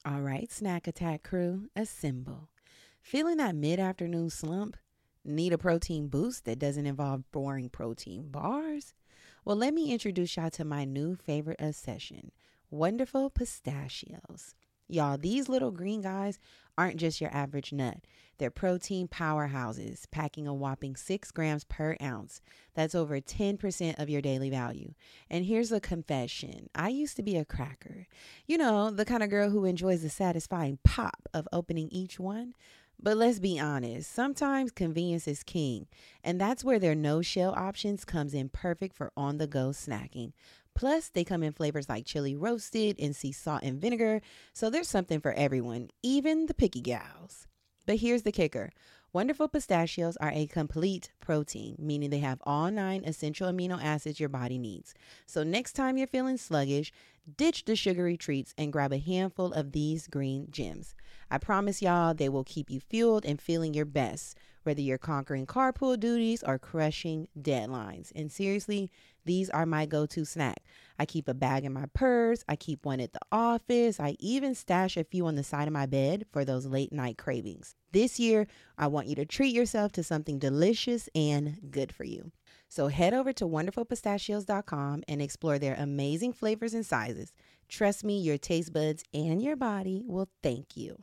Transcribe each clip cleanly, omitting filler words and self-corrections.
All right, Snack Attack crew, assemble. Feeling that mid afternoon slump? Need a protein boost that doesn't involve boring protein bars? Well, let me introduce y'all to my new favorite obsession, Wonderful Pistachios. Y'all, these little green guys aren't just your average nut. They're protein powerhouses, packing a whopping 6 grams per ounce. That's over 10% of your daily value. And here's a confession. I used to be a cracker. You know, the kind of girl who enjoys the satisfying pop of opening each one. But let's be honest, sometimes convenience is king, and that's where their no-shell options comes in perfect for on-the-go snacking. Plus, they come in flavors like chili roasted and sea salt and vinegar, so there's something for everyone, even the picky gals. But here's the kicker. Wonderful Pistachios are a complete protein, meaning they have all 9 essential amino acids your body needs. So next time you're feeling sluggish, ditch the sugary treats and grab a handful of these green gems. I promise y'all they will keep you fueled and feeling your best, whether you're conquering carpool duties or crushing deadlines. And seriously, these are my go-to snack. I keep a bag in my purse. I keep one at the office. I even stash a few on the side of my bed for those late night cravings. This year, I want you to treat yourself to something delicious and good for you. So head over to wonderfulpistachios.com and explore their amazing flavors and sizes. Trust me, your taste buds and your body will thank you.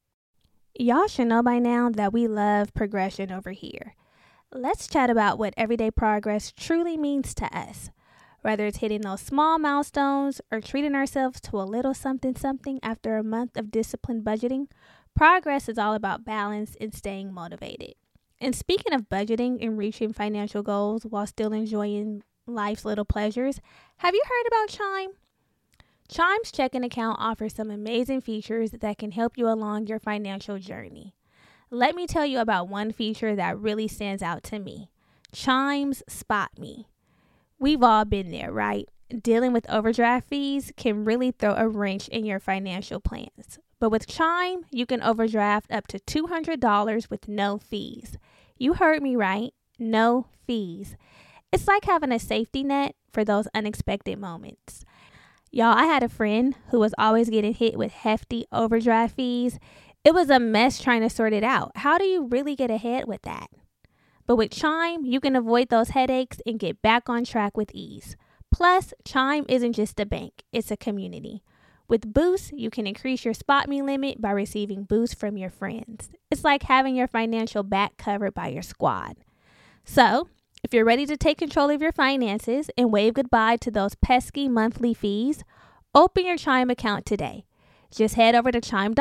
Y'all should know by now that we love progression over here. Let's chat about what everyday progress truly means to us. Whether it's hitting those small milestones or treating ourselves to a little something after a month of disciplined budgeting, progress is all about balance and staying motivated. And speaking of budgeting and reaching financial goals while still enjoying life's little pleasures, have you heard about Chime? Chime's checking account offers some amazing features that can help you along your financial journey. Let me tell you about one feature that really stands out to me. Chime's Spot Me. We've all been there, right? Dealing with overdraft fees can really throw a wrench in your financial plans. But with Chime, you can overdraft up to $200 with no fees. You heard me right, no fees. It's like having a safety net for those unexpected moments. Y'all, I had a friend who was always getting hit with hefty overdraft fees. It was a mess trying to sort it out. How do you really get ahead with that? But with Chime, you can avoid those headaches and get back on track with ease. Plus, Chime isn't just a bank, it's a community. With Boost, you can increase your Spot Me limit by receiving boosts from your friends. It's like having your financial back covered by your squad. So, if you're ready to take control of your finances and wave goodbye to those pesky monthly fees, open your Chime account today. Just head over to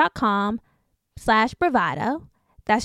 chime.com/bravado. That's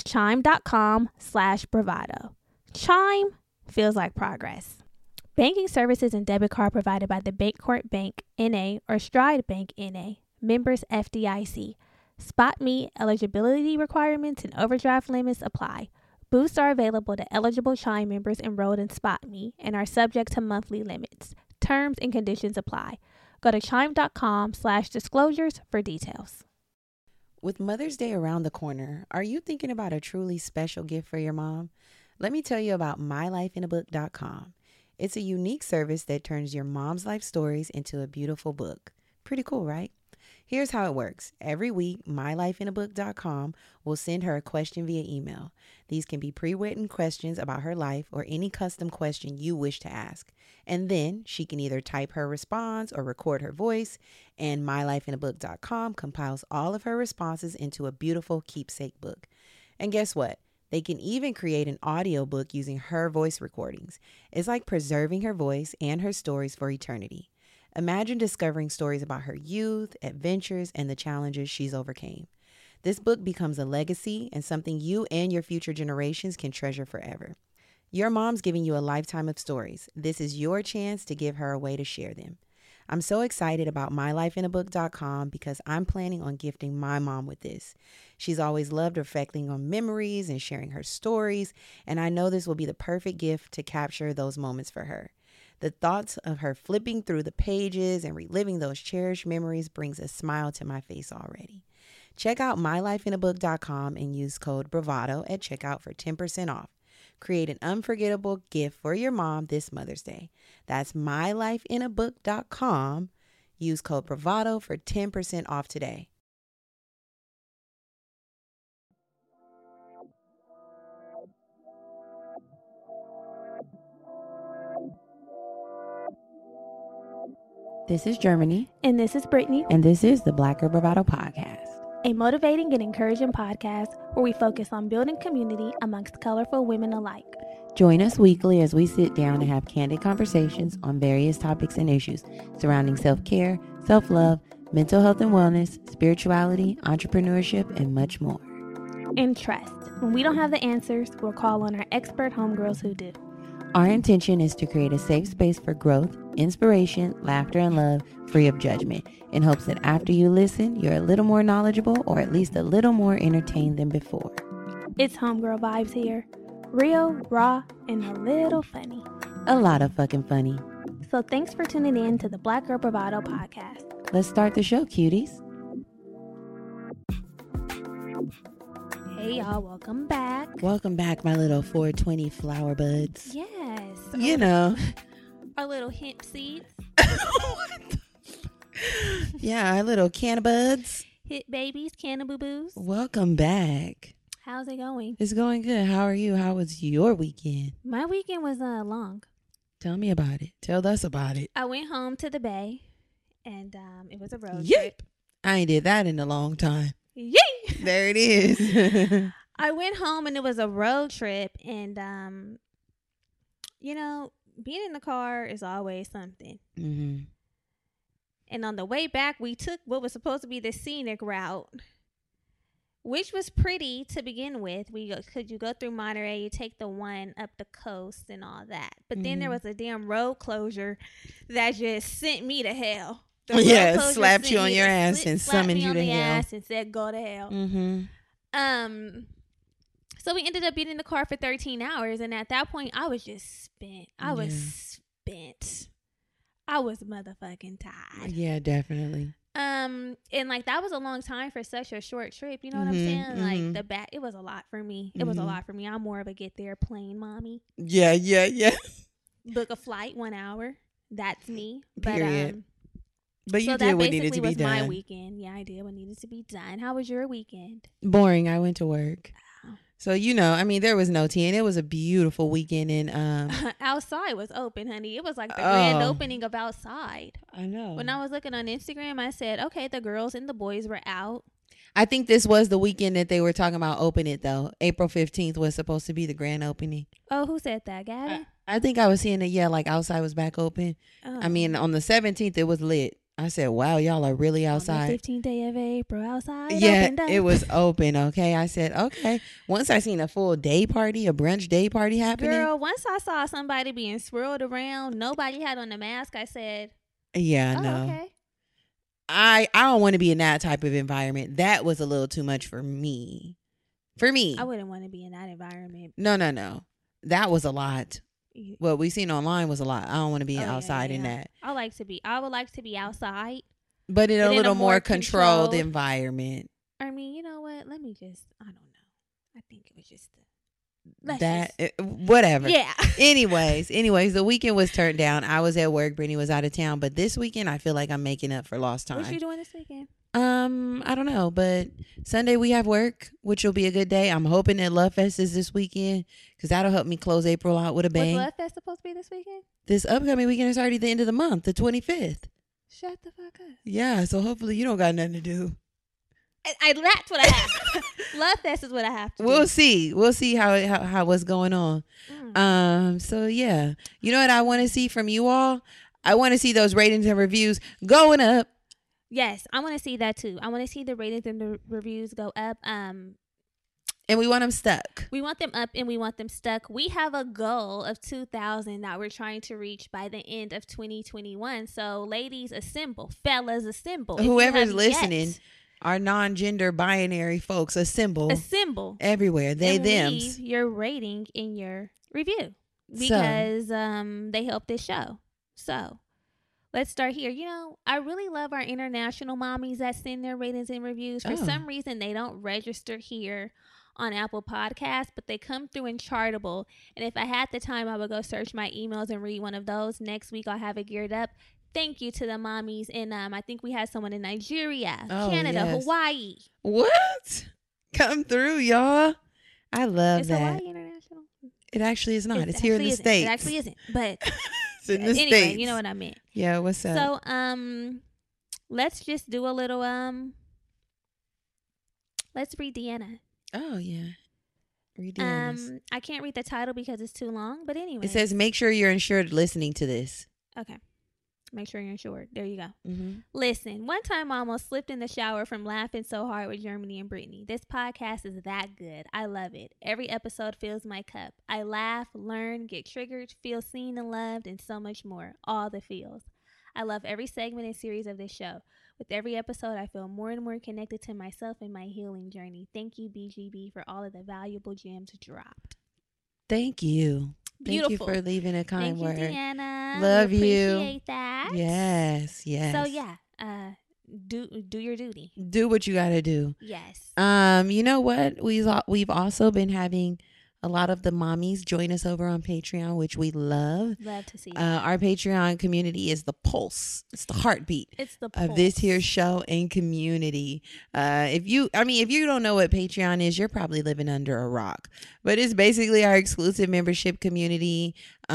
chime.com/bravado. Chime feels like progress. Banking services and debit card provided by the Bancorp Bank, N.A. or Stride Bank, N.A., members FDIC. Spot Me eligibility requirements and overdraft limits apply. Boosts are available to eligible Chime members enrolled in Spot Me and are subject to monthly limits. Terms and conditions apply. Go to chime.com/disclosures for details. With Mother's Day around the corner, are you thinking about a truly special gift for your mom? Let me tell you about mylifeinabook.com. It's a unique service that turns your mom's life stories into a beautiful book. Pretty cool, right? Here's how it works. Every week, mylifeinabook.com will send her a question via email. These can be pre-written questions about her life or any custom question you wish to ask. And then she can either type her response or record her voice, and mylifeinabook.com compiles all of her responses into a beautiful keepsake book. And guess what? They can even create an audiobook using her voice recordings. It's like preserving her voice and her stories for eternity. Imagine discovering stories about her youth, adventures, and the challenges she's overcame. This book becomes a legacy and something you and your future generations can treasure forever. Your mom's giving you a lifetime of stories. This is your chance to give her a way to share them. I'm so excited about mylifeinabook.com because I'm planning on gifting my mom with this. She's always loved reflecting on memories and sharing her stories, and I know this will be the perfect gift to capture those moments for her. The thoughts of her flipping through the pages and reliving those cherished memories brings a smile to my face already. Check out mylifeinabook.com and use code BRAVADO at checkout for 10% off. Create an unforgettable gift for your mom this Mother's Day. That's mylifeinabook.com. Use code BRAVADO for 10% off today. This is Germany. And this is Brittany. And this is the Black Girl Bravado Podcast. A motivating and encouraging podcast where we focus on building community amongst colorful women alike. Join us weekly as we sit down and have candid conversations on various topics and issues surrounding self-care, self-love, mental health and wellness, spirituality, entrepreneurship, and much more. And trust, when we don't have the answers, we'll call on our expert homegirls who do. Our intention is to create a safe space for growth, inspiration, laughter, and love, free of judgment, in hopes that after you listen, you're a little more knowledgeable or at least a little more entertained than before. It's homegirl vibes here. Real, raw, and a little funny. A lot of fucking funny. So thanks for tuning in to the Black Girl Bravado Podcast. Let's start the show, cuties. Hey y'all, welcome back. Welcome back, my little 420 flower buds. Yes. You know. Our little hemp seeds. Yeah, our little cannabuds. Hit babies, cannaboo-boos. Welcome back. How's it going? It's going good. How are you? How was your weekend? My weekend was long. Tell me about it. Tell us about it. I went home to the Bay, and it was a road Yep. trip. I ain't did that in a long time. Yay! There it is. I went home, and it was a road trip, and you know, being in the car is always something. Mm-hmm. And on the way back, we took what was supposed to be the scenic route, which was pretty to begin with. Could you go through Monterey, you take the one up the coast and all that. But then there was a damn road closure that just sent me to hell. Yeah, slapped you on your ass and summoned you to hell. And said, go to hell. Mm-hmm. So we ended up being in the car for 13 hours. And at that point, I was just spent. I was spent. I was motherfucking tired. Yeah, definitely. And like that was a long time for such a short trip. You know what I'm saying? Like it was a lot for me. It was a lot for me. I'm more of a get there plane mommy. Yeah. Book a flight 1 hour. That's me. Period. But you so did that what needed to be was done. My weekend. Yeah, I did what needed to be done. How was your weekend? Boring. I went to work. Oh. So, you know, I mean, there was no tea, and it was a beautiful weekend. And outside was open, honey. It was like the grand opening of outside. I know. When I was looking on Instagram, I said, okay, the girls and the boys were out. I think this was the weekend that they were talking about open it, though. April 15th was supposed to be the grand opening. Oh, who said that, Gavin? I think I was seeing it, like outside was back open. Oh. I mean, on the 17th, it was lit. I said, wow, y'all are really outside. On the 15th day of April, outside. Yeah, it was open, okay? I said, okay. Once I seen a full day party, a brunch day party happening. Girl, once I saw somebody being swirled around, nobody had on a mask, I said, yeah, no. Okay. I don't want to be in that type of environment. That was a little too much for me. I wouldn't want to be in that environment. No. That was a lot. What we seen online was a lot. I don't want to be outside in that. I would like to be outside. But in a little more controlled environment. I mean, you know what? I don't know. I think it was just whatever. Yeah. Anyways, the weekend was turned down. I was at work. Brittany was out of town. But this weekend, I feel like I'm making up for lost time. What you doing this weekend? I don't know, but Sunday we have work, which will be a good day. I'm hoping that Love Fest is this weekend because that'll help me close April out with a bang. Was Love Fest supposed to be this weekend? This upcoming weekend is already the end of the month, the 25th. Shut the fuck up. Yeah, so hopefully you don't got nothing to do. That's what I have. Love Fest is what I have to do. We'll see how what's going on. So yeah, you know what I want to see from you all? I want to see those ratings and reviews going up. Yes, I want to see that too. I want to see the ratings and the reviews go up. And we want them stuck. We want them up and we want them stuck. We have a goal of 2,000 that we're trying to reach by the end of 2021. So ladies, assemble. Fellas, assemble. Whoever's listening, our non-gender binary folks, assemble. Assemble. Everywhere. They, them. Leave your rating in your review. Because they help this show. So let's start here. You know, I really love our international mommies that send their ratings and reviews. For some reason, they don't register here on Apple Podcasts, but they come through in Chartable. And if I had the time, I would go search my emails and read one of those. Next week, I'll have it geared up. Thank you to the mommies. And I think we had someone in Nigeria, Canada, Hawaii. What? Come through, y'all. I love that. Is Hawaii international? It actually is not. It's here in the States. It actually isn't. But It's in the anyway, States. you know what I meant. Yeah, what's up? So, let's just do a little, let's read Deanna. Oh, yeah. Read Deanna's. I can't read the title because it's too long, but anyway. It says, make sure you're insured listening to this. Okay. Make sure you're insured. There you go. Mm-hmm. Listen, one time I almost slipped in the shower from laughing so hard with Germany and Brittany. This podcast is that good. I love it. Every episode fills my cup. I laugh, learn, get triggered, feel seen and loved, and so much more. All the feels. I love every segment and series of this show. With every episode, I feel more and more connected to myself and my healing journey. Thank you, BGB, for all of the valuable gems dropped. Thank you. Beautiful. Thank you for leaving a kind Thank word. you, Deanna. Love we you. Appreciate that. Yes. So yeah, do your duty. Do what you got to do. Yes. You know what? We've also been having a lot of the mommies join us over on Patreon, which we love. Love to see. Our Patreon community is the pulse. It's the heartbeat. It's the pulse of this here show and community. If you don't know what Patreon is, you're probably living under a rock. But it's basically our exclusive membership community.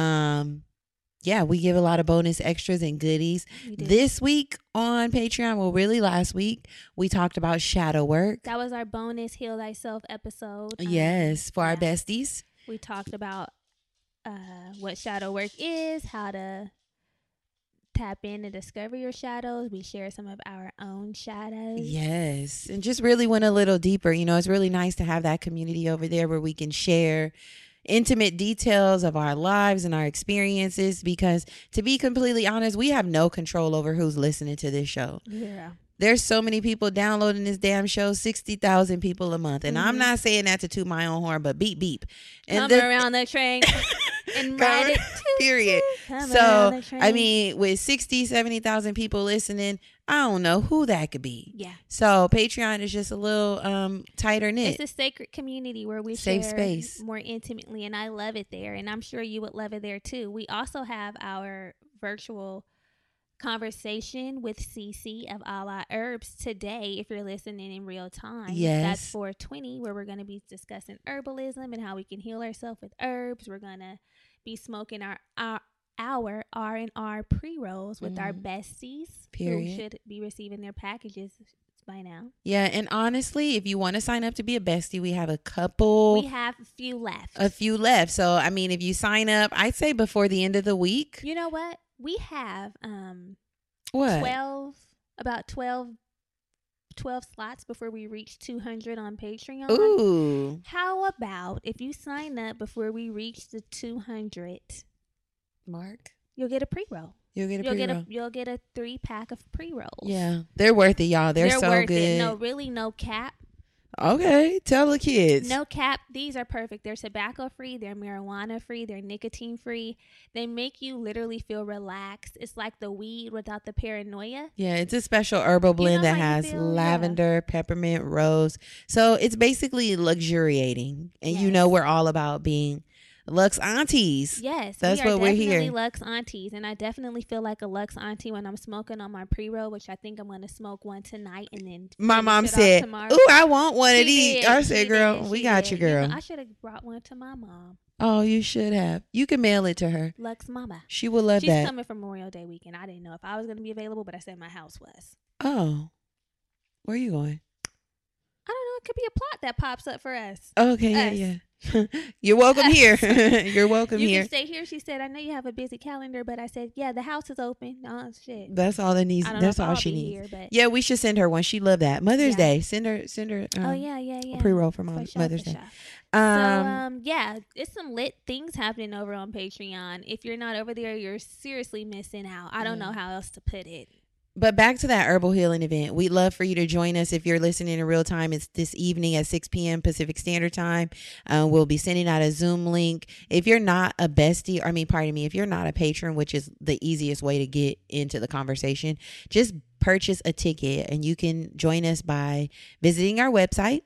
Yeah, we give a lot of bonus extras and goodies. This week on Patreon, well, really last week, we talked about shadow work. That was our bonus Heal Thyself episode. Yes, for our besties. We talked about what shadow work is, how to tap in and discover your shadows. We share some of our own shadows. Yes, and just really went a little deeper. You know, it's really nice to have that community over there where we can share intimate details of our lives and our experiences, because to be completely honest, we have no control over who's listening to this show. Yeah. There's so many people downloading this damn show, 60,000 people a month. And I'm not saying that to toot my own horn, but beep, beep. And come around the train and ride it. Period. So, I mean, with 60, 70,000 people listening, I don't know who that could be. Yeah. So Patreon is just a little tighter knit. It's a sacred community where we safe share space more intimately, and I love it there. And I'm sure you would love it there too. We also have our virtual conversation with Cece of A La Herbs today, if you're listening in real time. Yes. That's 420, where we're going to be discussing herbalism and how we can heal ourselves with herbs. We're going to be smoking our R&R pre-rolls with our besties. Period. Who should be receiving their packages by now. Yeah, and honestly, if you want to sign up to be a bestie, we have a few left. So, I mean, if you sign up, I'd say before the end of the week. You know what? We have what? 12 slots before we reach 200 on Patreon. Ooh. How about if you sign up before we reach the 200 mark? You'll get a pre-roll. You'll get a 3-pack of pre-rolls. Yeah. They're worth it, y'all. They're so worth good. It. No, really, no cap. Okay. Tell the kids. No cap. These are perfect. They're tobacco free. They're marijuana free. They're nicotine free. They make you literally feel relaxed. It's like the weed without the paranoia. Yeah. It's a special herbal blend that has lavender, peppermint, rose. So it's basically luxuriating. And you know, we're all about being Lux aunties. Yes, that's what we're here. Definitely Lux aunties, and I definitely feel like a Lux auntie when I'm smoking on my pre-roll, which I think I'm going to smoke one tonight, and then my mom said, "Ooh, I want one of these." I said, "Girl, we got you, girl." You know, I should have brought one to my mom. Oh, you should have. You can mail it to her. Lux Mama. She will love that. She's coming for Memorial Day weekend. I didn't know if I was going to be available, but I said my house was. Oh, where are you going? I don't know. It could be a plot that pops up for us. Okay, yeah. You're welcome here. You're welcome here. You can stay here. She said, "I know you have a busy calendar," but I said, "Yeah, the house is open." Oh shit. That's all that needs. That's all she needs. Here, yeah, we should send her one. She loved that Mother's Day. Send her. Oh yeah. A pre-roll for Mother's Day. Yeah, it's some lit things happening over on Patreon. If you're not over there, you're seriously missing out. I don't know how else to put it. But back to that herbal healing event. We'd love for you to join us if you're listening in real time. It's this evening at 6 p.m. Pacific Standard Time. We'll be sending out a Zoom link. If you're not a bestie, if you're not a patron, which is the easiest way to get into the conversation, just purchase a ticket and you can join us by visiting our website.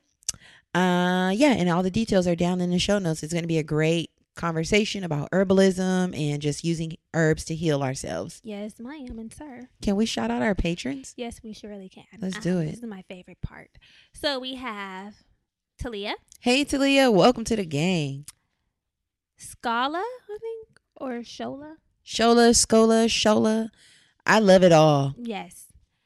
And all the details are down in the show notes. It's going to be a great conversation about herbalism and just using herbs to heal ourselves. Yes, ma'am and sir. Can we shout out our patrons? Yes, we surely can. Let's do it. This is my favorite part. So we have Talia. Hey, Talia. Welcome to the gang. Scala, I think, or Shola. Shola, Scola, Shola. I love it all. Yes.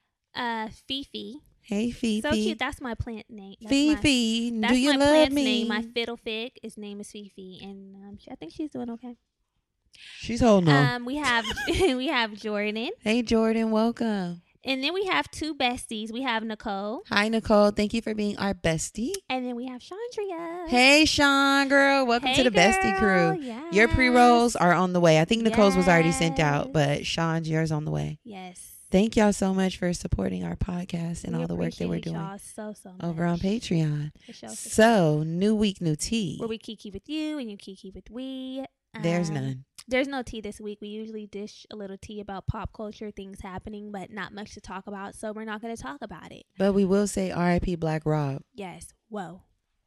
Fifi. Hey, Fifi. So cute. That's my plant name. Fifi, That's do you my love plant's me? name. My fiddle fig. His name is Fifi, and I think she's doing okay. She's holding on. We have we have Jordan, Hey, Jordan, welcome. and then we have two besties. We have Nicole, Hi, Nicole. Thank you for being our bestie. and then we have Chandria. Hey, Sean, girl. Welcome Hey, to the bestie girl. crew. Yes. Your pre-rolls are on the way. I think Nicole's was already sent out, Yes. but Sean's, yours on the way. Yes. Thank y'all so much for supporting our podcast and We all the work that we're appreciate doing y'all so much. over on Patreon. For sure, for sure. So, new week, new tea. Where we kiki with you and you kiki with we. There's none. There's no tea this week. We usually dish a little tea about pop culture, things happening, but not much to talk about. So we're not going to talk about it. But we will say R.I.P. Black Rob. Yes. Whoa.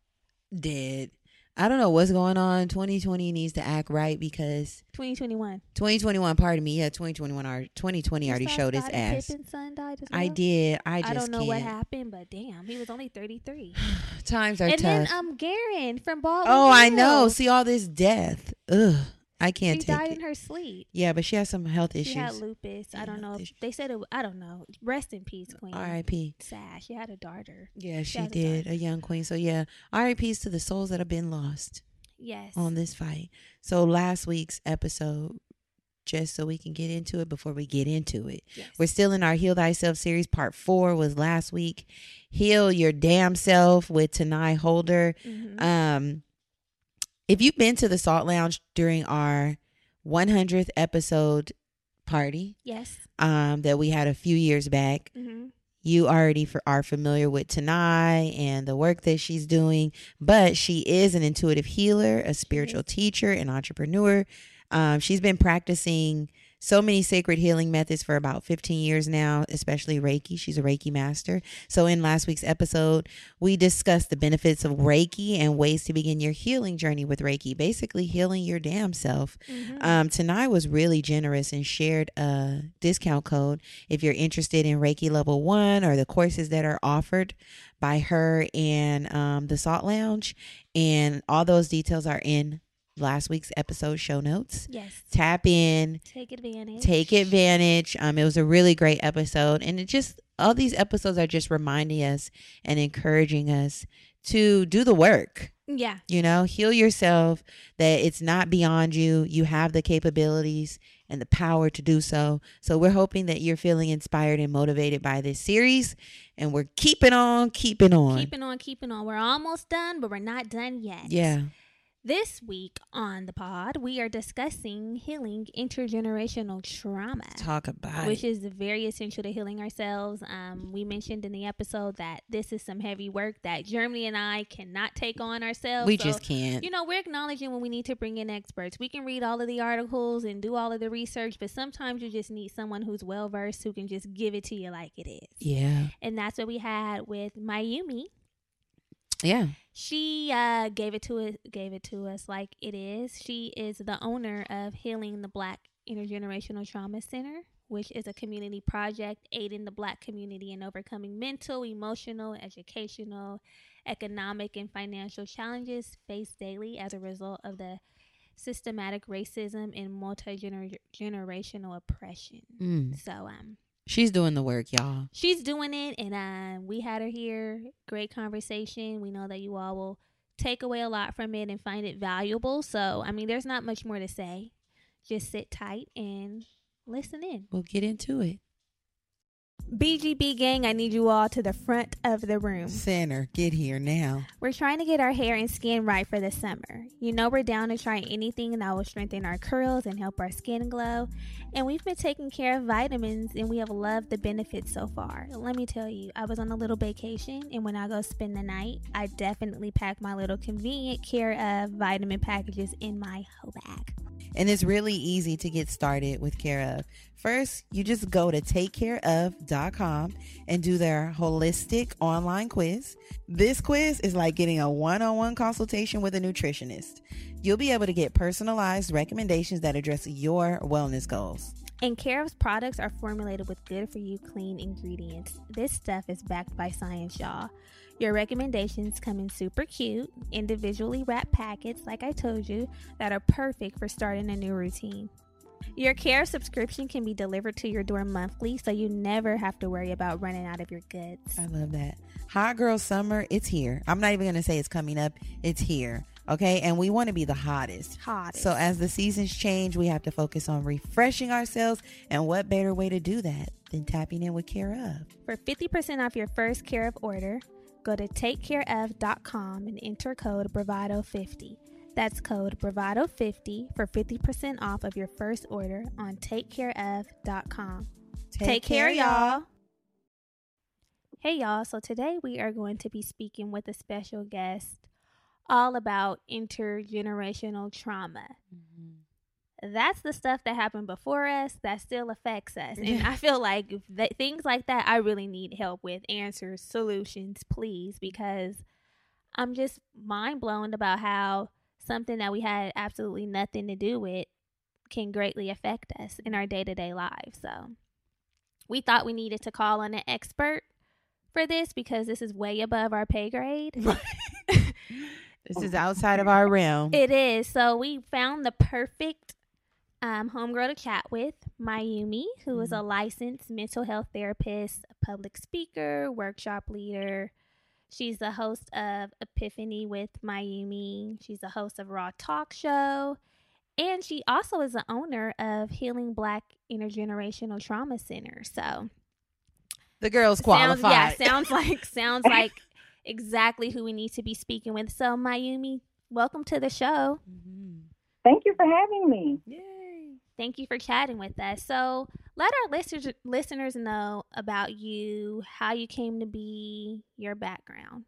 Dead. I don't know what's going on. 2020 needs to act right because 2021. 2021, pardon me. Yeah, 2020 already showed its ass. Pippen's son died as well? I did. I just don't know can't. what happened, but damn, he was only 33. Times are and tough. then Garen from Baldwin Oh, I know. Hills. See all this death. Ugh. I can't She take died it. in her sleep. Yeah, but she has some health She issues. had lupus. I don't know. health issues. They said it. I don't know. Rest in peace, Queen. R.I.P. Sad. She had a daughter. Yeah, she has a did. daughter. A young queen. So yeah, R.I.P.s to the souls that have been lost Yes. on this fight. So last week's episode, just so we can get into it before we get into it. Yes. We're still in our Heal Thyself series. Part 4 was last week. Heal Your Damn Self with Tanai Holder. Mhm. If you've been to the Salt Lounge during our 100th episode party Yes. that we had a few years back, Mm-hmm. you already are familiar with Tanai and the work that she's doing, but she is an intuitive healer, a spiritual teacher, an entrepreneur. She's been practicing so many sacred healing methods for about 15 years now, especially Reiki. She's a Reiki master. So in last week's episode, we discussed the benefits of Reiki and ways to begin your healing journey with Reiki, basically healing your damn self. Mm-hmm. Tanai was really generous and shared a discount code if you're interested in Reiki Level 1 or the courses that are offered by her and the Salt Lounge. And all those details are in last week's episode show notes. Yes. Tap in, Take advantage. take advantage. It was a really great episode, and it just, all these episodes are just reminding us and encouraging us to do the work. Yeah. You know, heal yourself, that it's not beyond you. You have the capabilities and the power to do so. So we're hoping that you're feeling inspired and motivated by this series, and we're keeping on. Keeping on. We're almost done, but we're not done yet. Yeah. This week on the pod, we are discussing healing intergenerational trauma. Talk about which it. is very essential to healing ourselves. We mentioned in the episode that this is some heavy work that Germany and I cannot take on ourselves. We So, just can't. you know, we're acknowledging when we need to bring in experts. We can read all of the articles and do all of the research, but sometimes you just need someone who's well versed who can just give it to you like it is. Yeah. And that's what we had with Mayumi. Yeah. She gave it to us like it is. She is the owner of Healing the Black Intergenerational Trauma Center, which is a community project aiding the Black community in overcoming mental, emotional, educational, economic, and financial challenges faced daily as a result of the systematic racism and multi-generational oppression. So she's doing the work, y'all. she's doing it, and we had her here. Great conversation. We know that you all will take away a lot from it and find it valuable. So, I mean, there's not much more to say. Just sit tight and listen in. We'll get into it. BGB gang, I need you all to the front of the room. Center, get here now. We're trying to get our hair and skin right for the summer. You know we're down to try anything that will strengthen our curls and help our skin glow. And we've been taking care of vitamins, and we have loved the benefits so far. Let me tell you, I was on a little vacation, and when I go spend the night, I definitely pack my little convenient Care of vitamin packages in my hoe bag. And it's really easy to get started with Care of. First, you just go to takecareof.com and do their holistic online quiz. This quiz is like getting a one-on-one consultation with a nutritionist. You'll be able to get personalized recommendations that address your wellness goals. And Care of's products are formulated with good-for-you clean ingredients. This stuff is backed by science, y'all. Your recommendations come in super cute, individually wrapped packets, like I told you, that are perfect for starting a new routine. Your care subscription can be delivered to your door monthly, so you never have to worry about running out of your goods. I love that. Hot girl summer, it's here. I'm not even going to say it's coming up. It's here. Okay. And we want to be the hottest. So as the seasons change, we have to focus on refreshing ourselves. And what better way to do that than tapping in with Care Of? For 50% off your first Care Of order, go to takecareof.com and enter code Bravado50. That's code Bravado50 for 50% off of your first order on takecareof.com. Take care, y'all. Hey, y'all. So today we are going to be speaking with a special guest all about intergenerational trauma. That's the stuff that happened before us that still affects us. And I feel like things like that, I really need help with, answers, solutions, please, because I'm just mind blown about how something that we had absolutely nothing to do with can greatly affect us in our day-to-day lives. So we thought we needed to call on an expert for this because this is way above our pay grade. This is outside of our realm. It is. So we found the perfect homegirl to chat with, Mayumi, who is a licensed mental health therapist, a public speaker, workshop leader. She's the host of Epiphany with Mayumi. She's the host of Raw Talk Show. And she also is the owner of Healing Black Intergenerational Trauma Center. So the girl's qualified. Sounds like exactly who we need to be speaking with. So Mayumi, welcome to the show. Thank you for having me. Yay. Thank you for chatting with us. So let our listeners know about you, how you came to be, your background.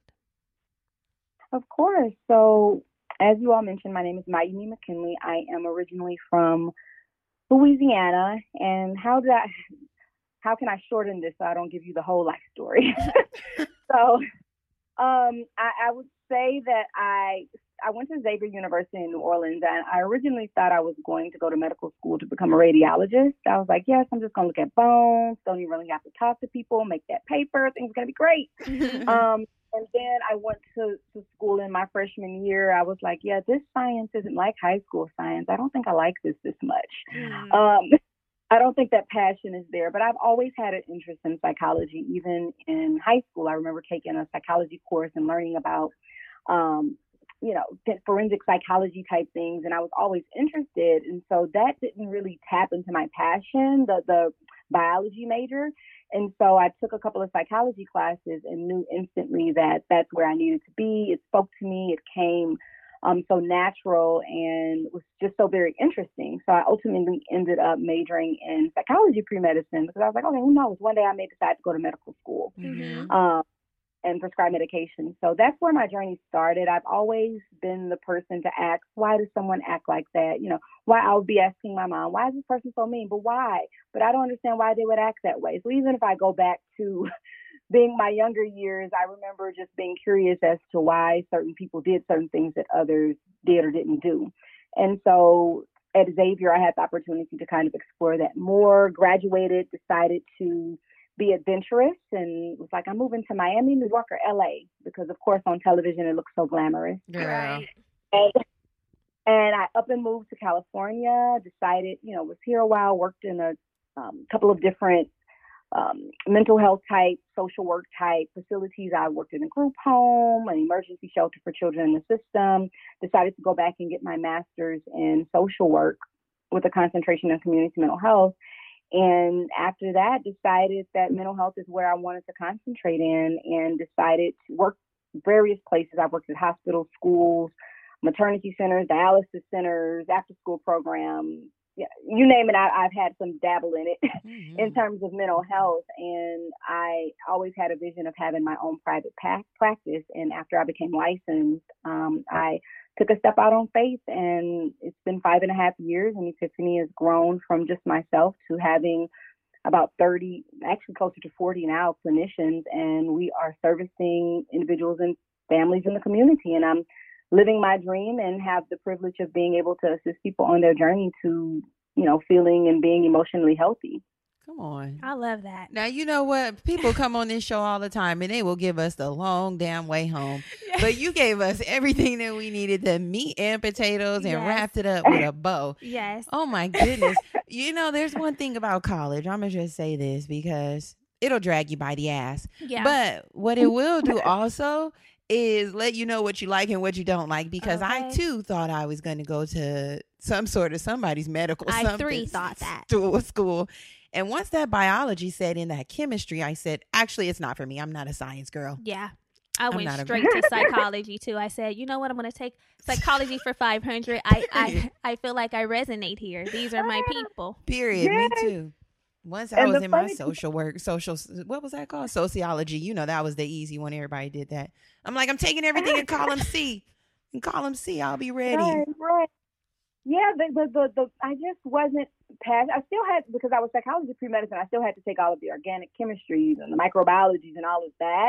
Of course. So as you all mentioned, my name is Mayumi McKinley. I am originally from Louisiana. And how can I shorten this so I don't give you the whole life story? So I would say that I went to Xavier University in New Orleans, and I originally thought I was going to go to medical school to become a radiologist. I was like, yes, I'm just going to look at bones, don't even really have to talk to people, make that paper, things are going to be great. And then I went to school in my freshman year. I was like, yeah, this science isn't like high school science. I don't think I like this much. I don't think that passion is there, but I've always had an interest in psychology. Even in high school, I remember taking a psychology course and learning about, forensic psychology type things. And I was always interested. And so that didn't really tap into my passion, the biology major. And so I took a couple of psychology classes and knew instantly that that's where I needed to be. It spoke to me. It came so natural and was just so very interesting. So I ultimately ended up majoring in psychology pre-medicine because I was like, okay, who knows? One day I may decide to go to medical school and prescribe medication. So that's where my journey started. I've always been the person to ask, why does someone act like that? Why I would be asking my mom, why is this person so mean? But why? But I don't understand why they would act that way. So even if I go back to being my younger years, I remember just being curious as to why certain people did certain things that others did or didn't do. And so at Xavier, I had the opportunity to kind of explore that more, graduated, decided to be adventurous, and was like, I'm moving to Miami, New York, or LA, because of course on television it looks so glamorous. Right. And I up and moved to California, decided, was here a while, worked in a couple of different mental health type, social work type facilities. I worked in a group home, an emergency shelter for children in the system, decided to go back and get my master's in social work with a concentration in community mental health. And after that, decided that mental health is where I wanted to concentrate in, and decided to work various places. I've worked at hospitals, schools, maternity centers, dialysis centers, after school programs, you name it. I've had some dabble in it in terms of mental health. And I always had a vision of having my own private practice. And after I became licensed, I took a step out on faith, and it's been 5.5 years, and Epiphany has grown from just myself to having about 30, actually closer to 40 now, clinicians, and we are servicing individuals and families in the community. And I'm living my dream and have the privilege of being able to assist people on their journey to, feeling and being emotionally healthy. Come on. I love that. Now, you know what? People come on this show all the time and they will give us the long damn way home. But you gave us everything that we needed, the meat and potatoes, and Yes. wrapped it up with a bow. Yes. Oh my goodness. There's one thing about college. I'm going to just say this because it'll drag you by the ass. Yeah. But what it will do also is let you know what you like and what you don't like, because I Okay. too thought I was going to go to somebody's medical I something three thought that. school. And once that biology set in, that chemistry, I said, actually, it's not for me. I'm not a science girl. Yeah. I went not a- straight to psychology too. I said, you know what? I'm going to take psychology for 500. I feel like I resonate here. These are my people. Period. Me Yes. too. Once I And was the in my funny thing- what was that called? Sociology. That was the easy one. Everybody did that. I'm like, I'm taking everything in column C. In column C, I'll be ready. Right. Yeah, the I just wasn't past. I still had, because I was psychology pre-medicine, I still had to take all of the organic chemistries and the microbiologies and all of that.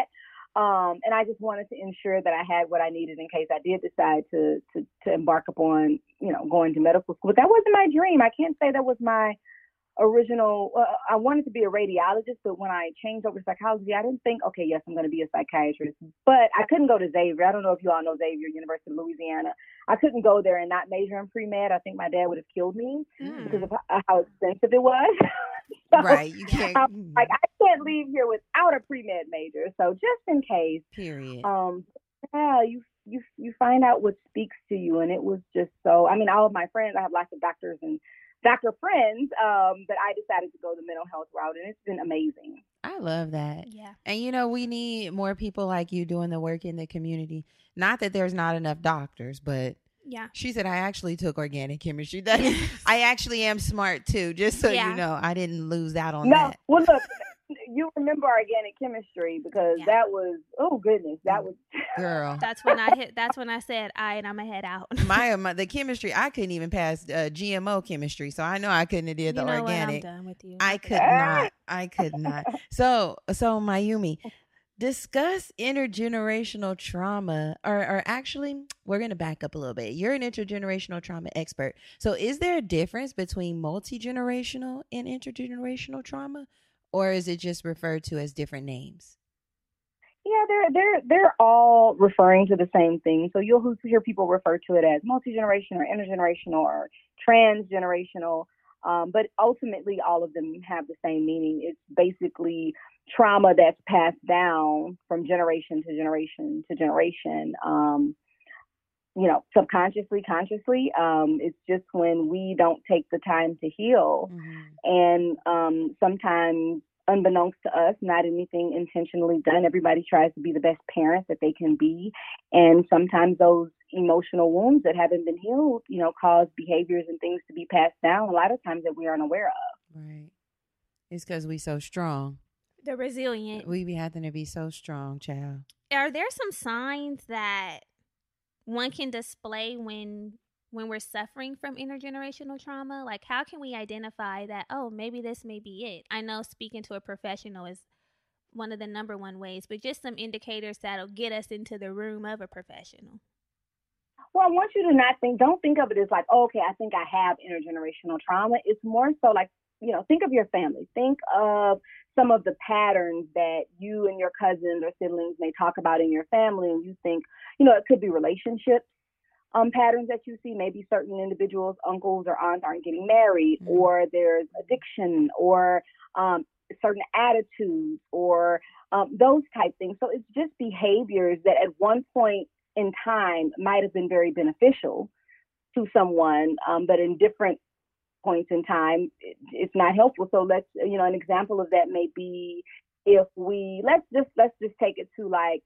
And I just wanted to ensure that I had what I needed in case I did decide to embark upon, going to medical school. But that wasn't my dream. I can't say that was my original. I wanted to be a radiologist, but when I changed over to psychology, I didn't think, okay, yes, I'm going to be a psychiatrist. But I couldn't go to Xavier. I don't know if you all know Xavier, University of Louisiana. I couldn't go there and not major in pre-med. I think my dad would have killed me because of how expensive it was. So, Right. You can't. I can't leave here without a pre-med major. So just in case, Period. yeah, you find out what speaks to you. And it was just so, all of my friends, I have lots of doctors and doctor friends, but I decided to go the mental health route, and it's been amazing. I love that. Yeah. And we need more people like you doing the work in the community. Not that there's not enough doctors, but Yeah. she said I actually took organic chemistry. That I actually am smart too, just so Yeah. you know. I didn't lose out on No, that. well, look, you remember organic chemistry because Yeah. that was, oh goodness, that was Girl. That's when I said, all right, I'm going to head out. My the chemistry, I couldn't even pass GMO chemistry, so I know I couldn't have did the you know organic. what? I'm done with you. I could not. So Mayumi, discuss intergenerational trauma, or actually, we're going to back up a little bit. You're an intergenerational trauma expert. So is there a difference between multi-generational and intergenerational trauma, or is it just referred to as different names? Yeah, they're all referring to the same thing. So you'll hear people refer to it as multi-generational or intergenerational or transgenerational. But ultimately, all of them have the same meaning. It's basically trauma that's passed down from generation to generation to generation. Subconsciously, consciously. It's just when we don't take the time to heal, and sometimes, unbeknownst to us, not anything intentionally done. Everybody tries to be the best parent that they can be, and sometimes those emotional wounds that haven't been healed, cause behaviors and things to be passed down a lot of times that we aren't aware of. Right. It's because we so strong. The resilient. We be having to be so strong, child. Are there some signs that one can display when we're suffering from intergenerational trauma? Like, how can we identify that, oh, maybe this may be it? I know speaking to a professional is one of the number one ways, but just some indicators that'll get us into the room of a professional. Well, I want you to don't think of it as like, oh, okay, I think I have intergenerational trauma. It's more so like, think of your family. Think of some of the patterns that you and your cousins or siblings may talk about in your family, and you think, it could be relationships patterns that you see. Maybe certain individuals, uncles or aunts, aren't getting married, or there's addiction, or certain attitudes, or those type things. So it's just behaviors that at one point in time might have been very beneficial to someone, but in different points in time, it's not helpful. So let's, an example of that may be if we let's just take it to like.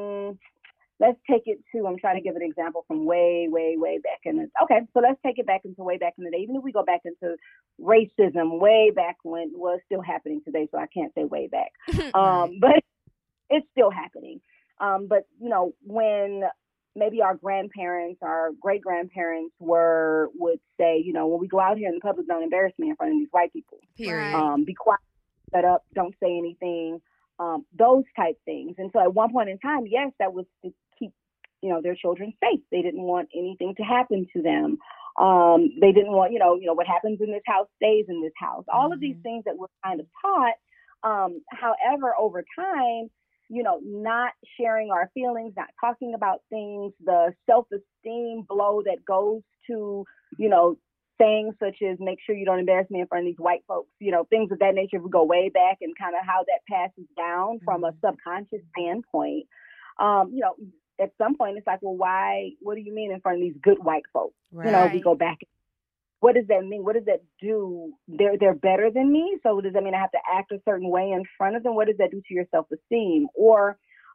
I'm trying to give an example from way, way, way back so let's take it back into way back in the day. Even if we go back into racism, way back when, well, it's still happening today, so I can't say way back. But it's still happening. But, when maybe our grandparents, our great-grandparents would say, when we go out here in the public, don't embarrass me in front of these white people. Period. Be quiet, shut up, don't say anything. Those type things. And so at one point in time, yes, that was to keep, their children safe. They didn't want anything to happen to them. They didn't want, what happens in this house stays in this house. All of these things that were kind of taught. However, over time, not sharing our feelings, not talking about things, the self-esteem blow that goes to, things such as make sure you don't embarrass me in front of these white folks, things of that nature. If we go way back and kind of how that passes down from a subconscious standpoint, at some point it's like, well, why, what do you mean in front of these good white folks? Right. We go back. What does that mean? What does that do? They're better than me. So does that mean I have to act a certain way in front of them? What does that do to your self-esteem? Or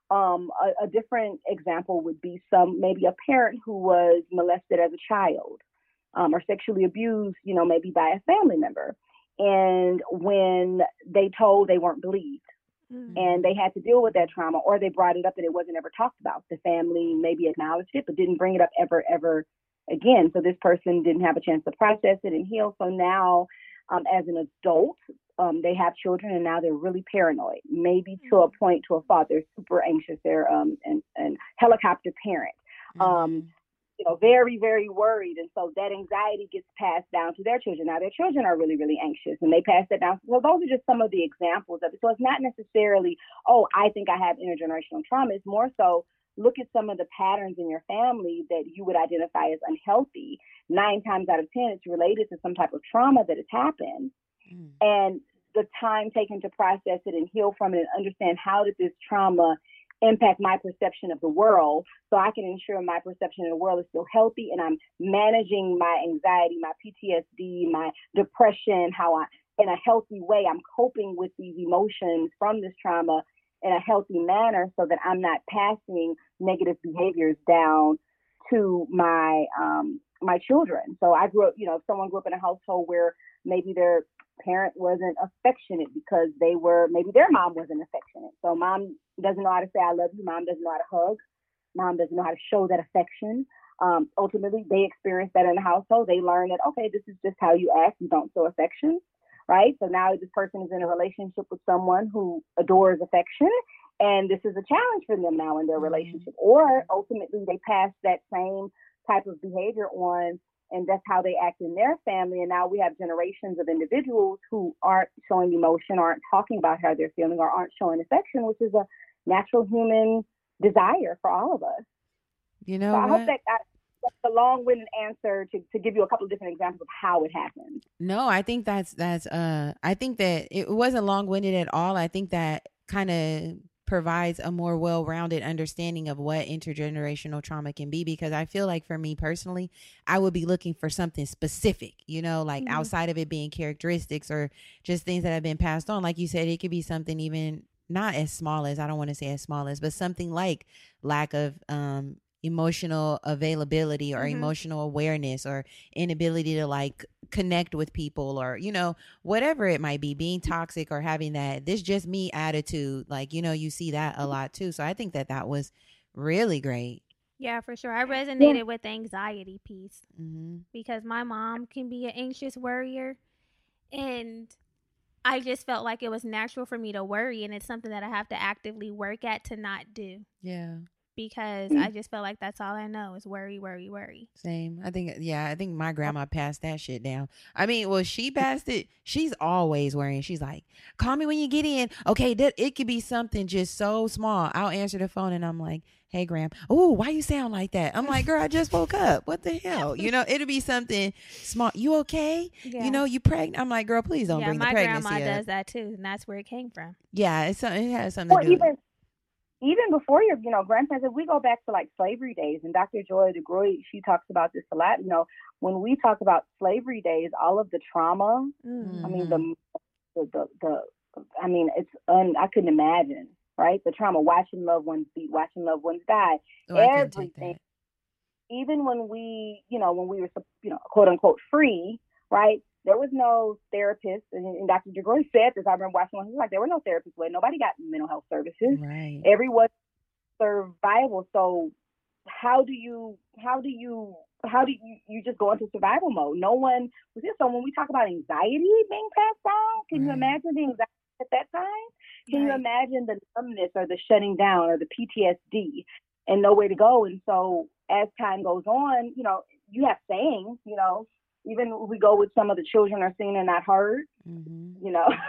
a different example would be maybe a parent who was molested as a child, or sexually abused, maybe by a family member. And when they told, they weren't believed. And they had to deal with that trauma, or they brought it up and it wasn't ever talked about. The family maybe acknowledged it, but didn't bring it up ever again. So this person didn't have a chance to process it and heal. So now, as an adult, they have children, and now they're really paranoid, maybe to a point, to a fault. They're super anxious. They're and helicopter parent. Very, very worried. And so that anxiety gets passed down to their children. Now their children are really, really anxious, and they pass that down. So those are just some of the examples of it. So it's not necessarily, oh, I think I have intergenerational trauma. It's more so, look at some of the patterns in your family that you would identify as unhealthy. 9 times out of 10, it's related to some type of trauma that has happened. And the time taken to process it and heal from it and understand, how did this trauma impact my perception of the world, so I can ensure my perception of the world is still healthy, and I'm managing my anxiety, my PTSD, my depression, in a healthy way, I'm coping with these emotions from this trauma in a healthy manner, so that I'm not passing negative behaviors down to my children. So I grew up, if someone grew up in a household where maybe their parent wasn't affectionate because maybe their mom wasn't affectionate. So mom doesn't know how to say I love you. Mom doesn't know how to hug. Mom doesn't know how to show that affection. Ultimately, they experience that in the household. They learn that, okay, this is just how you act. You don't show affection, right? So now this person is in a relationship with someone who adores affection, and this is a challenge for them now in their relationship. Or ultimately, they pass that same type of behavior on, and that's how they act in their family. And now we have generations of individuals who aren't showing emotion, aren't talking about how they're feeling, or aren't showing affection, which is a natural human desire for all of us. So I hope that's a long-winded answer to give you a couple of different examples of how it happens. No, I think I think that it wasn't long-winded at all. I think that kind of provides a more well-rounded understanding of what intergenerational trauma can be, because I feel like for me personally, I would be looking for something specific, outside of it being characteristics or just things that have been passed on. Like you said, it could be something even not as small as, I don't want to say as small as, but something like lack of emotional availability or emotional awareness, or inability to connect with people, or whatever it might be, being toxic, or having that "this just me" attitude. You see that a lot too. So I think that was really great. Yeah, for sure. I resonated with the anxiety piece, because my mom can be an anxious worrier, and I just felt like it was natural for me to worry, and it's something that I have to actively work at to not do. Yeah. Because I just felt like that's all I know is worry, worry, worry. Same. I think my grandma passed that shit down. I mean, well, she passed it. She's always worrying. She's like, call me when you get in. Okay, it could be something just so small. I'll answer the phone and I'm like, hey, Gram. Oh, why you sound like that? I'm like, girl, I just woke up. What the hell? It'll be something small. You okay? Yeah. You pregnant? I'm like, girl, please don't bring the pregnancy up. My grandma does that too, and that's where it came from. Yeah, it has something to do. Even before your, grandparents, if we go back to slavery days, and Dr. Joy DeGruy, she talks about this a lot. When we talk about slavery days, all of the trauma, I mean, I couldn't imagine, right? The trauma, watching loved ones beat, watching loved ones die, everything. Even when we were, quote unquote free, right? There was no therapist, and Dr. DeGruy said this. I remember watching one. He was like, there were no therapists. Nobody got mental health services. Right. Everyone survival. So how do you just go into survival mode? No one was here. So when we talk about anxiety being passed down, can you imagine the anxiety at that time? Can you imagine the numbness or the shutting down or the PTSD and nowhere to go? And so as time goes on, you have sayings, even if we go with some of the children are seen and not heard,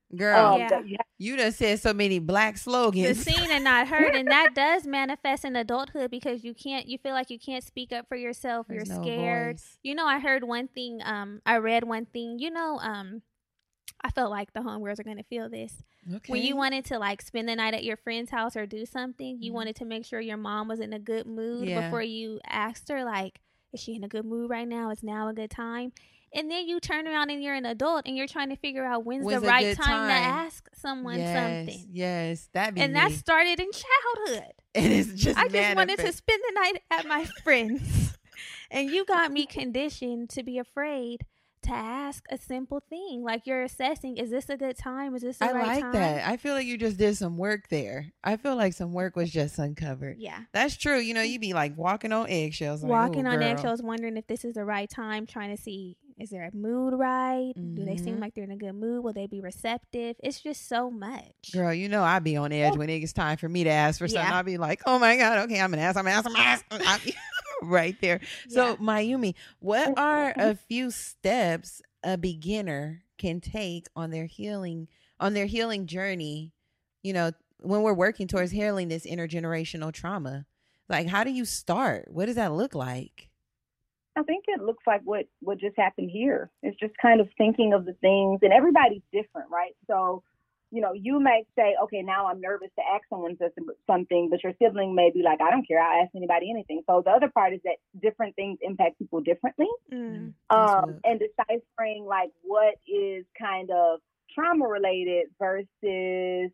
Girl, Yeah. you done said so many Black The slogans. seen and not heard, and that does manifest in adulthood because you feel like you can't speak up for yourself. There's You're no scared. voice. I heard one thing, I read one thing, I felt like the homegirls are going to feel this. Okay. When you wanted to like spend the night at your friend's house or do something, you Mhm. wanted to make sure your mom was in a good mood Yeah. before you asked her, like, is she in a good mood right now? Is now a good time? And then you turn around and you're an adult and you're trying to figure out when's the a right good time to time? ask someone Yes, something. yes, that'd be And me. that started in childhood. And it's just I just wanted to manifest. spend the night at my friends. And you got me conditioned to be afraid to ask a simple thing. Like you're assessing, is this a good time? Is this the I right like time? that. I feel like you just did some work there. I feel like some work was just uncovered. Yeah. That's true. You be like walking on eggshells. Like, Walking "Oh, on girl." eggshells, wondering if this is the right time, trying to see, is their mood right? Do they seem Mhm. like they're in a good mood? Will they be receptive? It's just so much. Girl, I be on edge when it gets time for me to ask for something. Yeah. I'll be like, oh my God, okay, I'm gonna ask. I'll be right there. So, Yeah. Mayumi, what are a few steps a beginner can take on their healing journey, when we're working towards healing this intergenerational trauma? Like, how do you start? What does that look like? I think it looks like what just happened here. It's just kind of thinking of the things, and everybody's different, right? So, you may say, okay, now I'm nervous to ask someone something, but your sibling may be like, I don't care, I'll ask anybody anything. So the other part is that different things impact people differently. Mm. And deciphering like what is kind of trauma related versus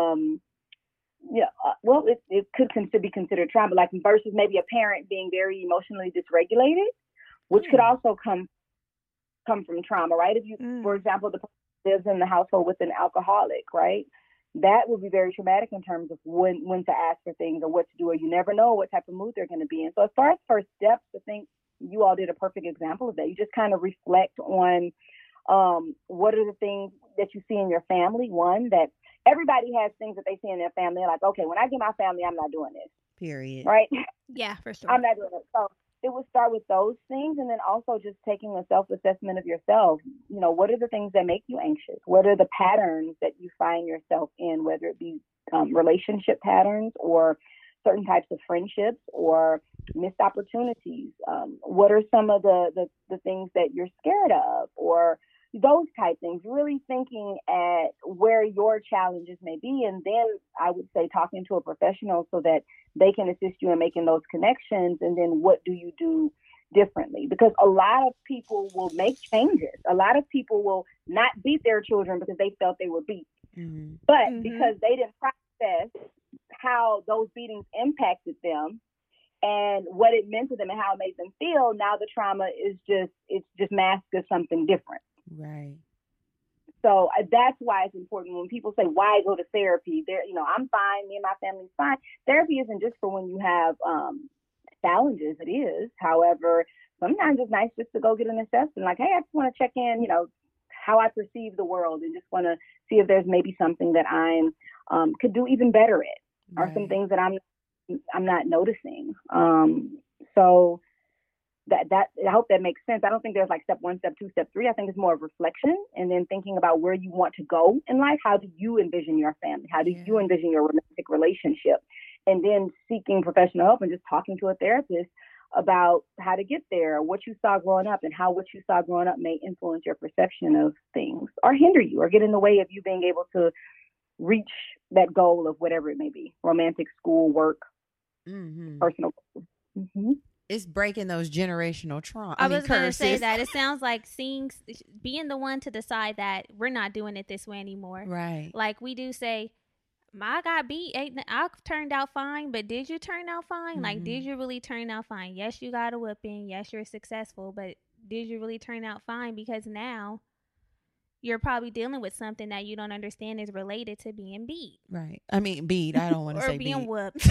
it could be considered trauma, like versus maybe a parent being very emotionally dysregulated, which could also come from trauma, right? If you, for example, the person lives in the household with an alcoholic, right? That would be very traumatic in terms of when to ask for things or what to do, or you never know what type of mood they're going to be in. So as far as first steps, I think you all did a perfect example of that. You just kind of reflect on what are the things that you see in your family. One, that everybody has things that they see in their family. They're like, okay, when I get my family, I'm not doing this. Period. Right? Yeah, for sure. I'm not doing it. So it would start with those things, and then also just taking a self-assessment of yourself. What are the things that make you anxious? What are the patterns that you find yourself in, whether it be relationship patterns or certain types of friendships or missed opportunities? What are some of the things that you're scared of, or those type things? Really thinking at where your challenges may be, and then I would say talking to a professional so that they can assist you in making those connections. And then what do you do differently? Because a lot of people will make changes. A lot of people will not beat their children because they felt they were beat, but because they didn't process how those beatings impacted them and what it meant to them and how it made them feel. Now the trauma is just masked as something different. Right. So that's why it's important when people say, why go to therapy? I'm fine. Me and my family's fine. Therapy isn't just for when you have challenges. It is. However, sometimes it's nice just to go get an assessment. Like, hey, I just want to check in, how I perceive the world, and just want to see if there's maybe something that I'm could do even better at, or some things that I'm not noticing. So that I hope that makes sense. I don't think there's like step 1, step 2, step 3. I think it's more of reflection, and then thinking about where you want to go in life. How do you envision your family? How do you envision your romantic relationship? And then seeking professional help and just talking to a therapist about how to get there, what you saw growing up, and how what you saw growing up may influence your perception of things or hinder you or get in the way of you being able to reach that goal of whatever it may be: romantic, school, work, personal. It's breaking those generational trauma. I was going to curses. say that. It sounds like being the one to decide that we're not doing it this way anymore. Right. Like we do say, I got beat. I turned out fine, but did you turn out fine? Like, did you really turn out fine? Yes, you got a whipping. Yes, you're successful, but did you really turn out fine? Because now you're probably dealing with something that you don't understand is related to being beat. Right. I mean, beat. I don't want to say beat. Or being whooped.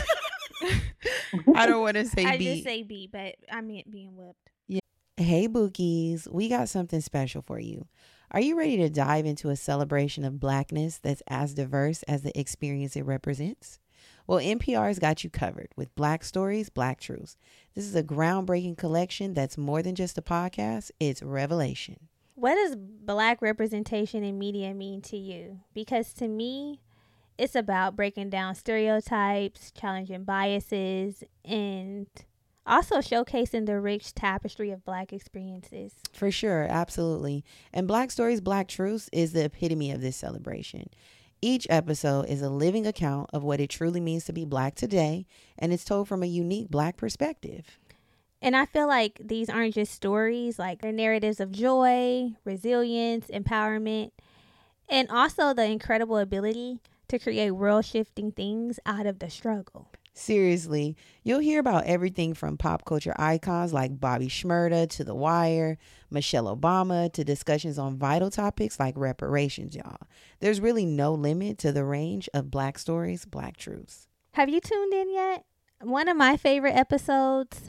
I don't want to say I beat. just say beat, but I meant being whooped. Yeah. Hey, Bookies. We got something special for you. Are you ready to dive into a celebration of Blackness that's as diverse as the experience it represents? Well, NPR's got you covered with Black Stories, Black Truths. This is a groundbreaking collection that's more than just a podcast. It's revelation. What does Black representation in media mean to you? Because to me, it's about breaking down stereotypes, challenging biases, and also showcasing the rich tapestry of Black experiences. For sure, absolutely. And Black Stories, Black Truths is the epitome of this celebration. Each episode is a living account of what it truly means to be Black today, and it's told from a unique Black perspective. And I feel like these aren't just stories, like they're narratives of joy, resilience, empowerment, and also the incredible ability to create world-shifting things out of the struggle. Seriously, you'll hear about everything from pop culture icons like Bobby Shmurda to The Wire, Michelle Obama, to discussions on vital topics like reparations, y'all. There's really no limit to the range of Black stories, Black truths. Have you tuned in yet? One of my favorite episodes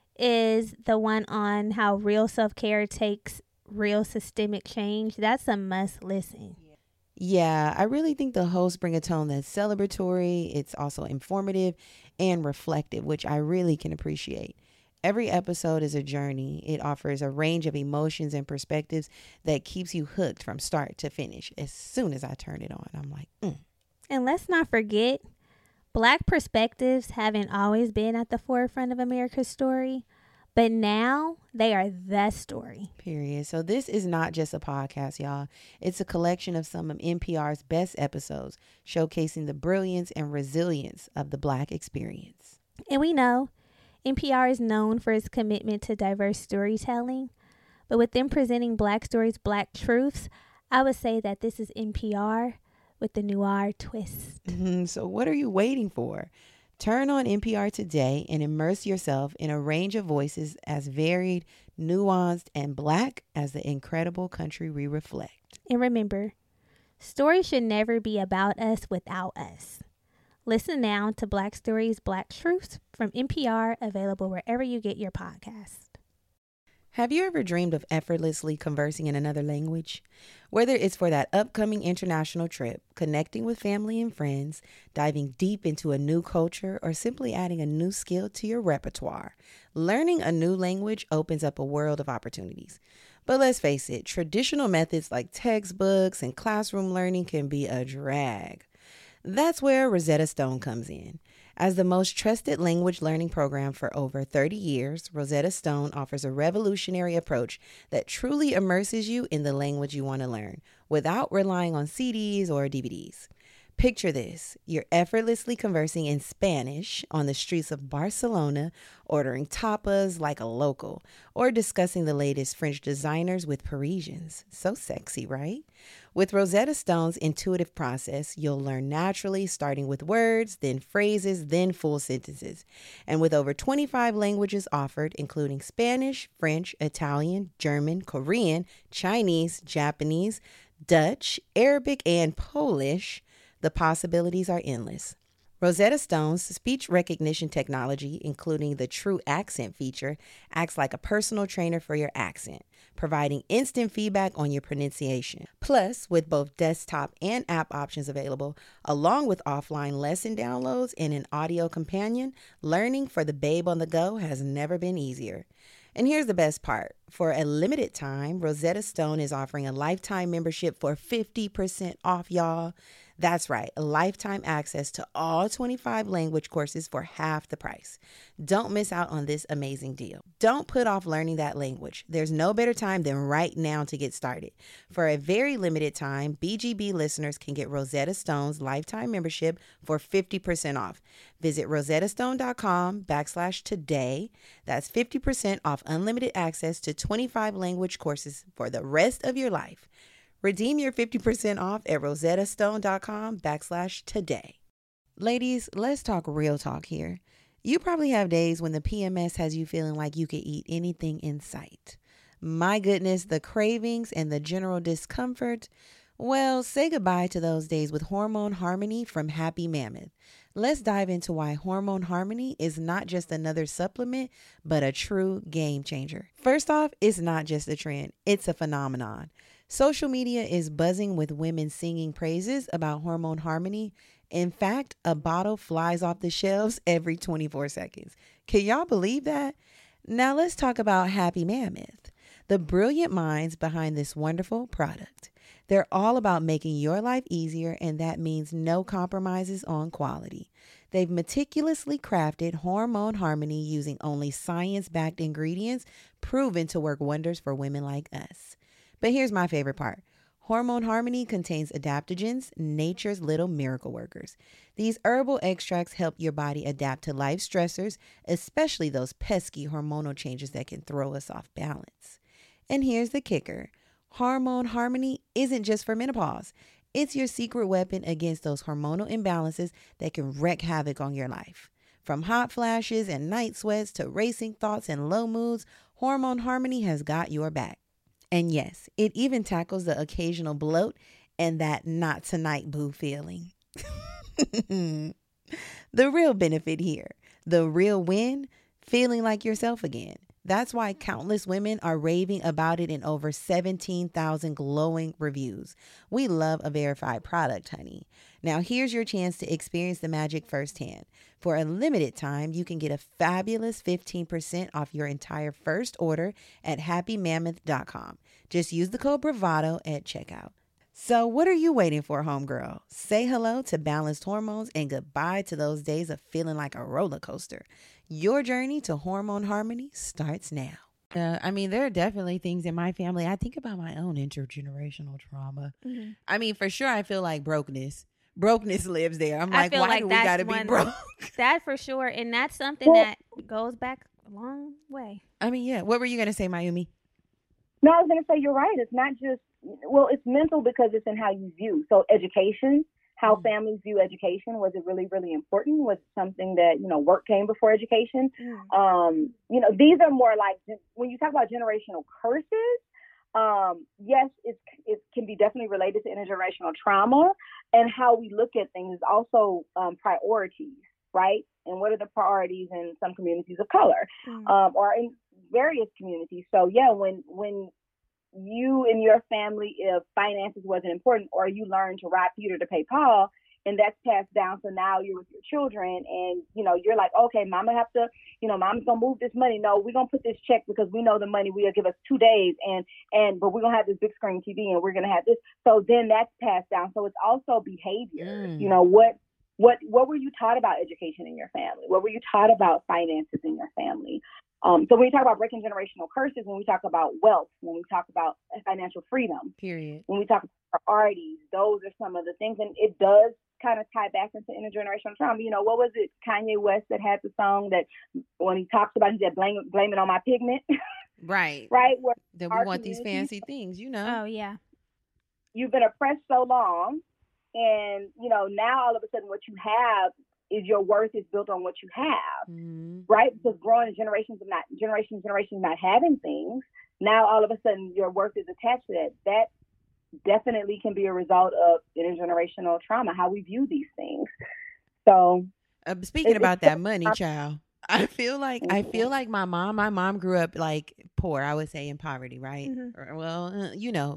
is the one on how real self-care takes real systemic change. That's a must listen. Yeah, I really think the hosts bring a tone that's celebratory. It's also informative and reflective, which I really can appreciate. Every episode is a journey. It offers a range of emotions and perspectives that keeps you hooked from start to finish. As soon as I turn it on, I'm like, And let's not forget, Black perspectives haven't always been at the forefront of America's story, but now they are the story. Period. So this is not just a podcast, y'all. It's a collection of some of NPR's best episodes, showcasing the brilliance and resilience of the Black experience. And we know NPR is known for its commitment to diverse storytelling, but with them presenting Black stories, Black truths, I would say that this is NPR with the noir twist. So what are you waiting for? Turn on NPR today and immerse yourself in a range of voices as varied, nuanced, and Black as the incredible country we reflect. And remember, stories should never be about us without us. Listen now to Black Stories, Black Truths from NPR, available wherever you get your podcast. Have you ever dreamed of effortlessly conversing in another language? Whether it's for that upcoming international trip, connecting with family and friends, diving deep into a new culture, or simply adding a new skill to your repertoire, learning a new language opens up a world of opportunities. But let's face it, traditional methods like textbooks and classroom learning can be a drag. That's where Rosetta Stone comes in. As the most trusted language learning program for over 30 years, Rosetta Stone offers a revolutionary approach that truly immerses you in the language you want to learn without relying on CDs or DVDs. Picture this. You're effortlessly conversing in Spanish on the streets of Barcelona, ordering tapas like a local, or discussing the latest French designers with Parisians. So sexy, right? With Rosetta Stone's intuitive process, you'll learn naturally, starting with words, then phrases, then full sentences. And with over 25 languages offered, including Spanish, French, Italian, German, Korean, Chinese, Japanese, Dutch, Arabic, and Polish, the possibilities are endless. Rosetta Stone's speech recognition technology, including the True Accent feature, acts like a personal trainer for your accent, providing instant feedback on your pronunciation. Plus, with both desktop and app options available, along with offline lesson downloads and an audio companion, learning for the babe on the go has never been easier. And here's the best part. For a limited time, Rosetta Stone is offering a lifetime membership for 50% off, y'all. That's right, lifetime access to all 25 language courses for half the price. Don't miss out on this amazing deal. Don't put off learning that language. There's no better time than right now to get started. For a very limited time, BGB listeners can get Rosetta Stone's lifetime membership for 50% off. Visit rosettastone.com/today. That's 50% off unlimited access to 25 language courses for the rest of your life. Redeem your 50% off at rosettastone.com/today. Ladies, let's talk real talk here. You probably have days when the PMS has you feeling like you could eat anything in sight. My goodness, the cravings and the general discomfort. Well, say goodbye to those days with Hormone Harmony from Happy Mammoth. Let's dive into why Hormone Harmony is not just another supplement, but a true game changer. First off, it's not just a trend, it's a phenomenon. Social media is buzzing with women singing praises about Hormone Harmony. In fact, a bottle flies off the shelves every 24 seconds. Can y'all believe that? Now let's talk about Happy Mammoth. the brilliant minds behind this wonderful product. They're all about making your life easier, and that means no compromises on quality. They've meticulously crafted Hormone Harmony using only science-backed ingredients proven to work wonders for women like us. But here's my favorite part. Hormone Harmony contains adaptogens, nature's little miracle workers. These herbal extracts help your body adapt to life stressors, especially those pesky hormonal changes that can throw us off balance. And here's the kicker. Hormone Harmony isn't just for menopause. It's your secret weapon against those hormonal imbalances that can wreak havoc on your life. From hot flashes and night sweats to racing thoughts and low moods, Hormone Harmony has got your back. And yes, it even tackles the occasional bloat and that not tonight boo feeling. The real benefit here, the real win, feeling like yourself again. That's why countless women are raving about it in over 17,000 glowing reviews. We love a verified product, honey. Now here's your chance to experience the magic firsthand. For a limited time, you can get a fabulous 15% off your entire first order at happymammoth.com. Just use the code BRAVADO at checkout. So what are you waiting for, homegirl? Say hello to balanced hormones and goodbye to those days of feeling like a roller coaster. Your journey to Hormone Harmony starts now. I mean, there are definitely things in my family. I think about my own intergenerational trauma. Mm-hmm. I mean, for sure, I feel like brokenness lives there. I'm like, why do we got to be broke? That for sure. And that's something that goes back a long way. I mean, yeah. What were you going to say, Mayumi? No, I was going to say, you're right. It's not just, well, it's mental because it's in how you view. So education, how families view education. Was it really, really important? Was it something that, work came before education? These are more like, when you talk about generational curses, yes, it can be definitely related to intergenerational trauma, and how we look at things is also priorities, right? And what are the priorities in some communities of color, or in various communities? So yeah, when you and your family, if finances wasn't important, or you learned to rob Peter to pay Paul, and that's passed down, so now you're with your children, and you're like, okay, mama have to, mama's gonna move this money. No, we're gonna put this check because we know the money will give us 2 days, but we're gonna have this big screen TV, and we're gonna have this. So then that's passed down. So it's also behavior. What were you taught about education in your family? What were you taught about finances in your family? So when we talk about breaking generational curses, when we talk about wealth, when we talk about financial freedom, period, when we talk about priorities, those are some of the things. And it does kind of tie back into intergenerational trauma. What was it, Kanye West, that had the song that when he talks about, he said, blame it on my pigment. Right. Right. That we want these fancy things, Oh, yeah. You've been oppressed so long. And, now all of a sudden what you have is your worth is built on what you have, right? Because growing generations not having things, now all of a sudden your worth is attached to that. That definitely can be a result of intergenerational trauma, how we view these things. So speaking about that money, child, I feel like my mom grew up like poor, I would say, in poverty, right? Well,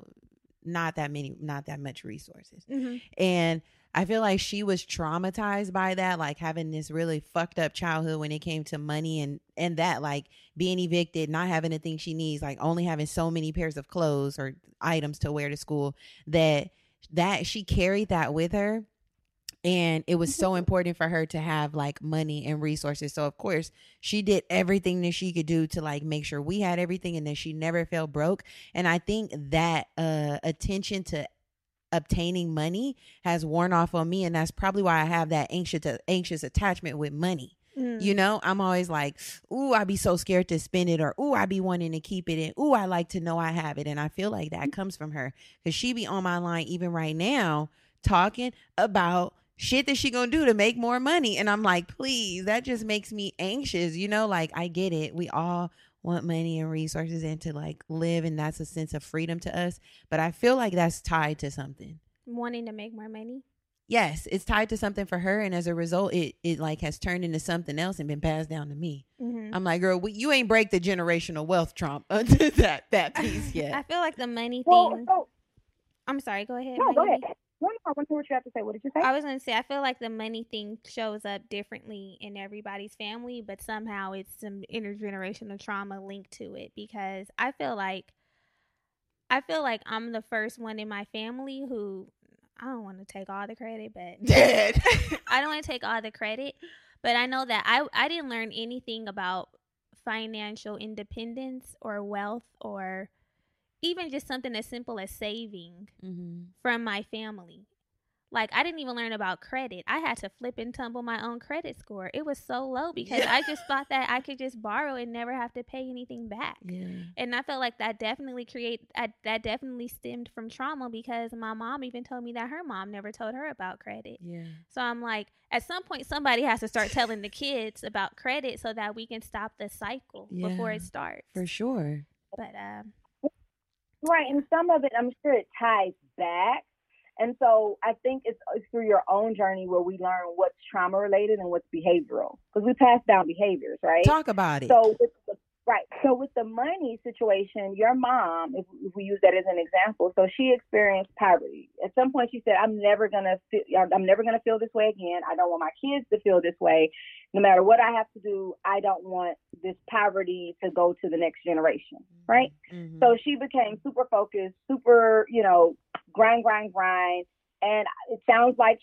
not that much resources. And I feel like she was traumatized by that, like having this really fucked up childhood when it came to money and that, like being evicted, not having the things she needs, like only having so many pairs of clothes or items to wear to school, that she carried that with her. And it was so important for her to have like money and resources. So of course she did everything that she could do to like make sure we had everything and that she never felt broke. And I think that attention to obtaining money has worn off on me, and that's probably why I have that anxious attachment with money. I'm always like, ooh, I'd be so scared to spend it, or ooh, I be wanting to keep it, and ooh, I like to know I have it. And I feel like that comes from her, because she be on my line even right now talking about shit that she gonna do to make more money, and I'm like, please, that just makes me anxious. Like, I get it, we all want money and resources and to like live, and that's a sense of freedom to us, but I feel like that's tied to something. Wanting to make more money? Yes, it's tied to something for her, and as a result it like has turned into something else and been passed down to me. I'm like, girl, you ain't break the generational wealth trump that piece yet. I feel like the money thing. I'm sorry, go ahead. No, go ahead. I want to hear what you have to say. What did you say? I was going to say, I feel like the money thing shows up differently in everybody's family, but somehow it's some intergenerational trauma linked to it, because I feel like I feel like I'm the first one in my family who, I don't want to take all the credit, but Dead. I don't want to take all the credit, but I know that I didn't learn anything about financial independence or wealth or even just something as simple as saving from my family. Like, I didn't even learn about credit. I had to flip and tumble my own credit score. It was so low because I just thought that I could just borrow and never have to pay anything back. Yeah. And I felt like that definitely stemmed from trauma because my mom even told me that her mom never told her about credit. Yeah. So I'm like, at some point, somebody has to start telling the kids about credit so that we can stop the cycle before it starts. For sure. But, right. And some of it, I'm sure it ties back. And so I think it's through your own journey where we learn what's trauma related and what's behavioral, because we pass down behaviors, right? Talk about it. So with the money situation, your mom, if we use that as an example, so she experienced poverty. At some point, she said, "I'm never gonna feel this way again. I don't want my kids to feel this way. No matter what I have to do, I don't want this poverty to go to the next generation." Right? Mm-hmm. So she became super focused, super, grind. And it sounds like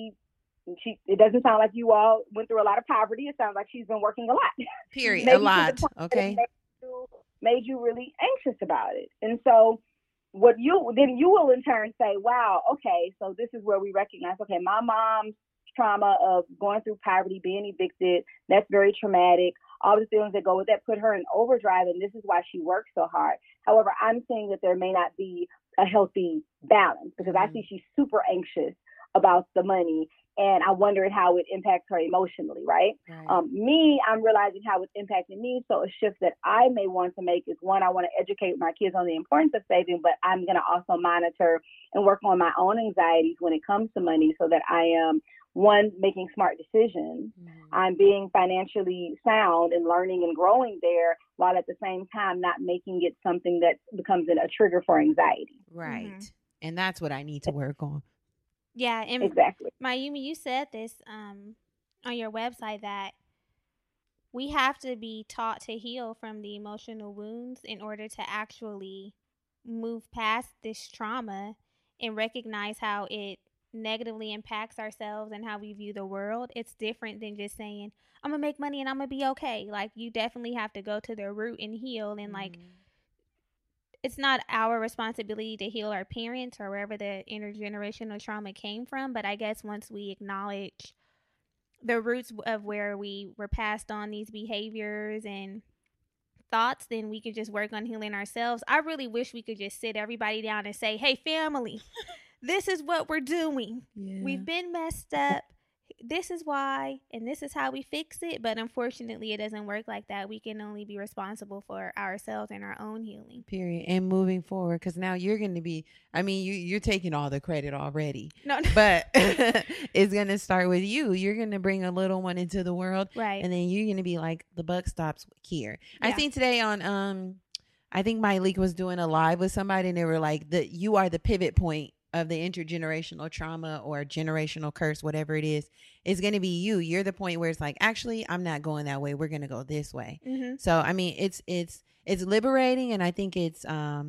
it doesn't sound like you all went through a lot of poverty. It sounds like she's been working a lot. Period. A lot. Okay. Made you really anxious about it. And so you will in turn say, wow, okay, so this is where we recognize, okay, my mom's trauma of going through poverty, being evicted, that's very traumatic. All the feelings that go with that put her in overdrive, and this is why she works so hard. However, I'm saying that there may not be a healthy balance because I see she's super anxious about the money, and I wondered how it impacts her emotionally, right? I'm realizing how it's impacting me. So a shift that I may want to make is, one, I want to educate my kids on the importance of saving, but I'm going to also monitor and work on my own anxieties when it comes to money so that I am, one, making smart decisions. I'm being financially sound and learning and growing there, while at the same time not making it something that becomes a trigger for anxiety. Right. And that's what I need to work on. Yeah, and exactly. Mayumi, you said this on your website that we have to be taught to heal from the emotional wounds in order to actually move past this trauma and recognize how it negatively impacts ourselves and how we view the world. It's different than just saying, I'm gonna make money and I'm gonna be okay. Like, you definitely have to go to the root and heal, and like, it's not our responsibility to heal our parents or wherever the intergenerational trauma came from, but I guess once we acknowledge the roots of where we were passed on these behaviors and thoughts, then we could just work on healing ourselves. I really wish we could just sit everybody down and say, hey, family, this is what we're doing. Yeah. We've been messed up. This is why, and this is how we fix it. But unfortunately, it doesn't work like that. We can only be responsible for ourselves and our own healing. Period. And moving forward, because now you're going to be, you're taking all the credit already. No. But it's going to start with you. You're going to bring a little one into the world. Right. And then you're going to be like, the buck stops here. Yeah. I think today on, I think Myleik was doing a live with somebody, and they were like, you are the pivot point of the intergenerational trauma or generational curse, whatever it is going to be you. You're the point where it's like, actually, I'm not going that way. We're going to go this way. Mm-hmm. So, it's liberating. And I think it's,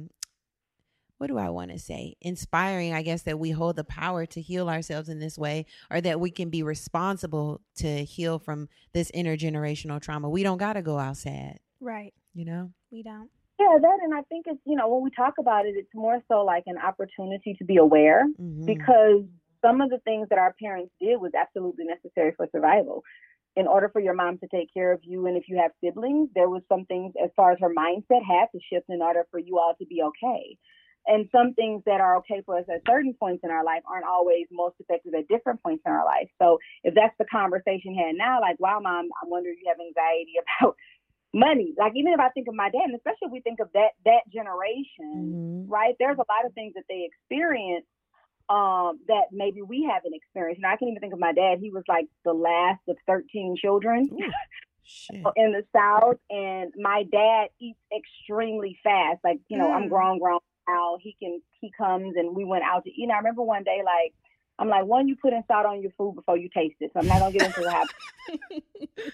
what do I want to say? Inspiring, I guess, that we hold the power to heal ourselves in this way, or that we can be responsible to heal from this intergenerational trauma. We don't got to go out sad. Right. We don't. Yeah, that, and I think it's, when we talk about it, it's more so like an opportunity to be aware, because some of the things that our parents did was absolutely necessary for survival. In order for your mom to take care of you, and if you have siblings, there was some things as far as her mindset had to shift in order for you all to be okay. And some things that are okay for us at certain points in our life aren't always most effective at different points in our life. So if that's the conversation had now, like, wow, Mom, I wonder if you have anxiety about money. Like, even if I think of my dad, and especially if we think of that generation, right? There's a lot of things that they experienced that maybe we haven't experienced. And I can even think of my dad. He was like the last of 13 children in the South. And my dad eats extremely fast. Like, I'm grown now. He comes and we went out to eat. And I remember one day, like, I'm like, one, you putting salt on your food before you taste it. So I'm not going to get into the habit.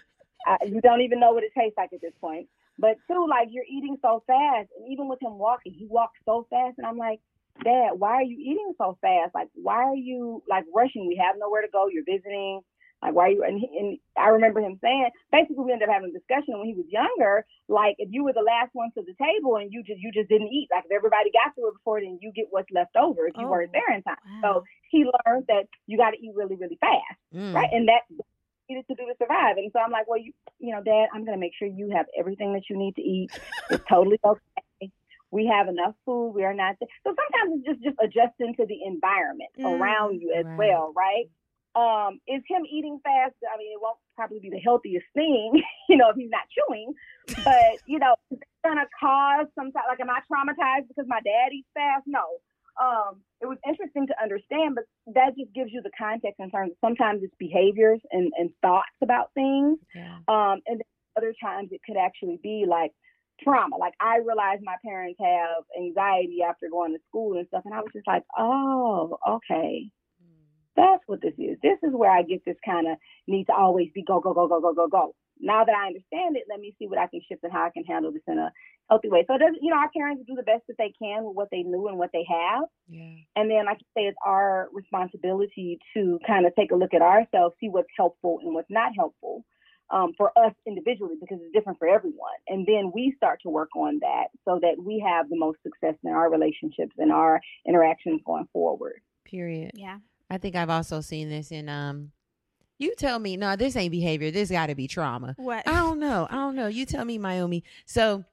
You don't even know what it tastes like at this point. But two, like, you're eating so fast, and even with him walking, he walks so fast, and I'm like, Dad, why are you eating so fast? Like, why are you like rushing? We have nowhere to go. You're visiting. Like, why are you? And I remember him saying, basically, we ended up having a discussion when he was younger. Like, if you were the last one to the table and you just didn't eat, like if everybody got to it before, then you get what's left over if you weren't there in time. Wow. So he learned that you got to eat really, really fast, right? And that needed to do to survive. And so I'm like, well, you know, Dad, I'm going to make sure you have everything that you need to eat. It's totally okay. We have enough food. We are not there. So sometimes it's just adjusting to the environment around you as well, right? Is him eating fast? I mean, it won't probably be the healthiest thing, you know, if he's not chewing. But, you know, is it going to cause some type, like, am I traumatized because my dad eats fast? No. It was interesting to understand, but that just gives you the context in terms of sometimes it's behaviors and thoughts about things. Yeah. And then other times it could actually be like trauma. Like, I realized my parents have anxiety after going to school and stuff. And I was just like, oh, okay. That's what this is. This is where I get this kind of need to always be go, go, go, go, go, go, go. Now that I understand it, let me see what I can shift and how I can handle this in a healthy way. So it doesn't, you know, our parents do the best that they can with what they knew and what they have. Yeah. And then, like you say, it's our responsibility to kind of take a look at ourselves, see what's helpful and what's not helpful for us individually, because it's different for everyone. And then we start to work on that so that we have the most success in our relationships and our interactions going forward. Period. Yeah. I think I've also seen this in you tell me, no, this ain't behavior. This got to be trauma. What? I don't know. You tell me, Myomi. So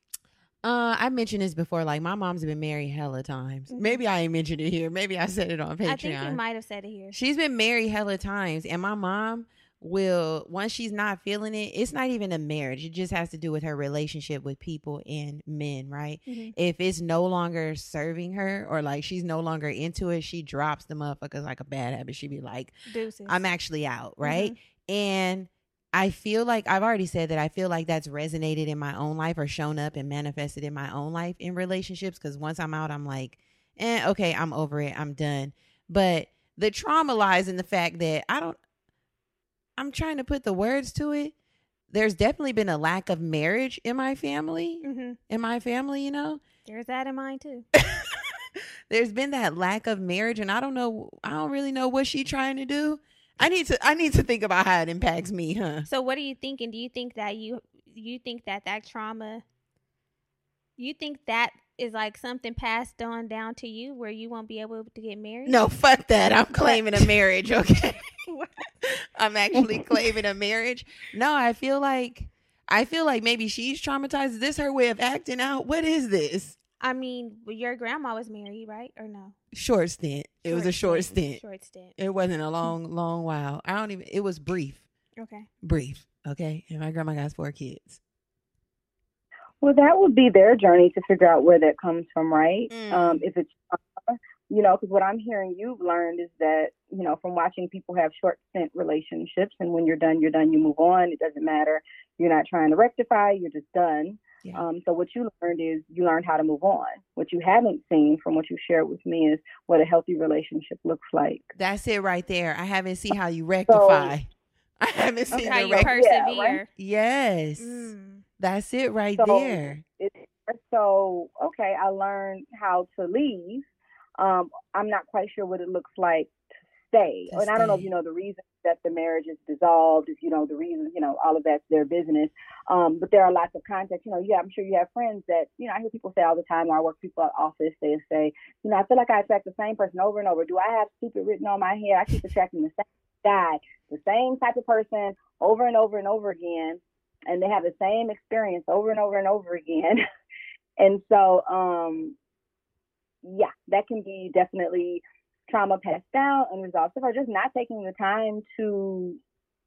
I mentioned this before. Like, my mom's been married hella times. Mhm. Maybe I ain't mentioned it here. Maybe I said it on Patreon. I think you might have said it here. She's been married hella times. And my mom will, once she's not feeling it, it's not even a marriage. It just has to do with her relationship with people and men, right? Mm-hmm. If it's no longer serving her or like she's no longer into it, she drops the motherfuckers like a bad habit. She'd be like, Deuces. I'm actually out, right? Mm-hmm. And I feel like, I've already said that I feel like that's resonated in my own life or shown up and manifested in my own life in relationships. Because once I'm out, I'm like, okay, I'm over it. I'm done. But the trauma lies in the fact that I'm trying to put the words to it. There's definitely been a lack of marriage in my family. Mm-hmm. In my family, you know? There's that in mine too. There's been that lack of marriage, and I don't really know what she's trying to do. I need to think about how it impacts me, huh? So what are you thinking? Do you think that you think that trauma, you think that is like something passed on down to you where you won't be able to get married? No, fuck that. I'm claiming a marriage, okay? I'm actually claiming a marriage. No, I feel like maybe she's traumatized. Is this her way of acting out? What is this? I mean, your grandma was married, right? Or no? Short stint. It was a short stint. Short stint. It wasn't a long while. It was brief. Okay. Brief. Okay. And my grandma got 4 kids. Well, that would be their journey to figure out where that comes from, right? If it's, you know, because what I'm hearing you've learned is that, you know, from watching people have short stint relationships, and when you're done, you move on. It doesn't matter. You're not trying to rectify. You're just done. Yeah. So what you learned is you learned how to move on. What you haven't seen from what you shared with me is what a healthy relationship looks like. That's it right there. I haven't seen how you rectify. I haven't seen how the you persevere. Yeah, right? Yes. That's it right So there. So, okay, I learned how to leave. I'm not quite sure what it looks like to stay. And I don't know if you know the reason that the marriage is dissolved, if you know the reason, you know, all of that's their business. But there are lots of contexts. You know, yeah, I'm sure you have friends that, you know, I hear people say all the time, or I work people at office, they say, you know, I feel like I attract the same person over and over. Do I have stupid written on my head? I keep attracting the same guy, the same type of person over and over and over again. And they have the same experience over and over and over again. And so, yeah, that can be definitely trauma passed down, unresolved stuff, or just not taking the time to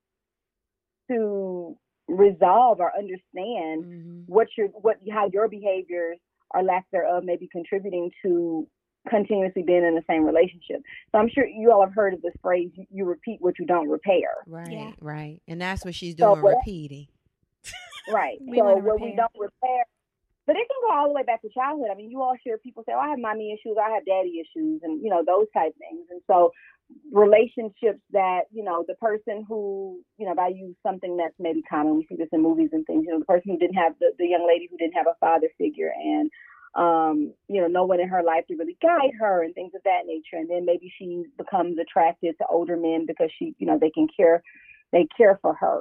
resolve or understand how your behaviors or lack thereof may be contributing to continuously being in the same relationship. So I'm sure you all have heard of this phrase, you repeat what you don't repair. Right, Yeah. right. And that's what she's doing, repeating. Right. We So wanna what we repair. don't repair, But it can go all the way back to childhood. I mean, you all hear people say, oh, I have mommy issues, I have daddy issues, and, you know, those type things. And so relationships that, you know, the person who, you know, if I use something that's maybe common, we see this in movies and things, you know, the person who didn't have, the young lady who didn't have a father figure and, you know, no one in her life to really guide her and things of that nature. And then maybe she becomes attracted to older men because she, you know, they care for her.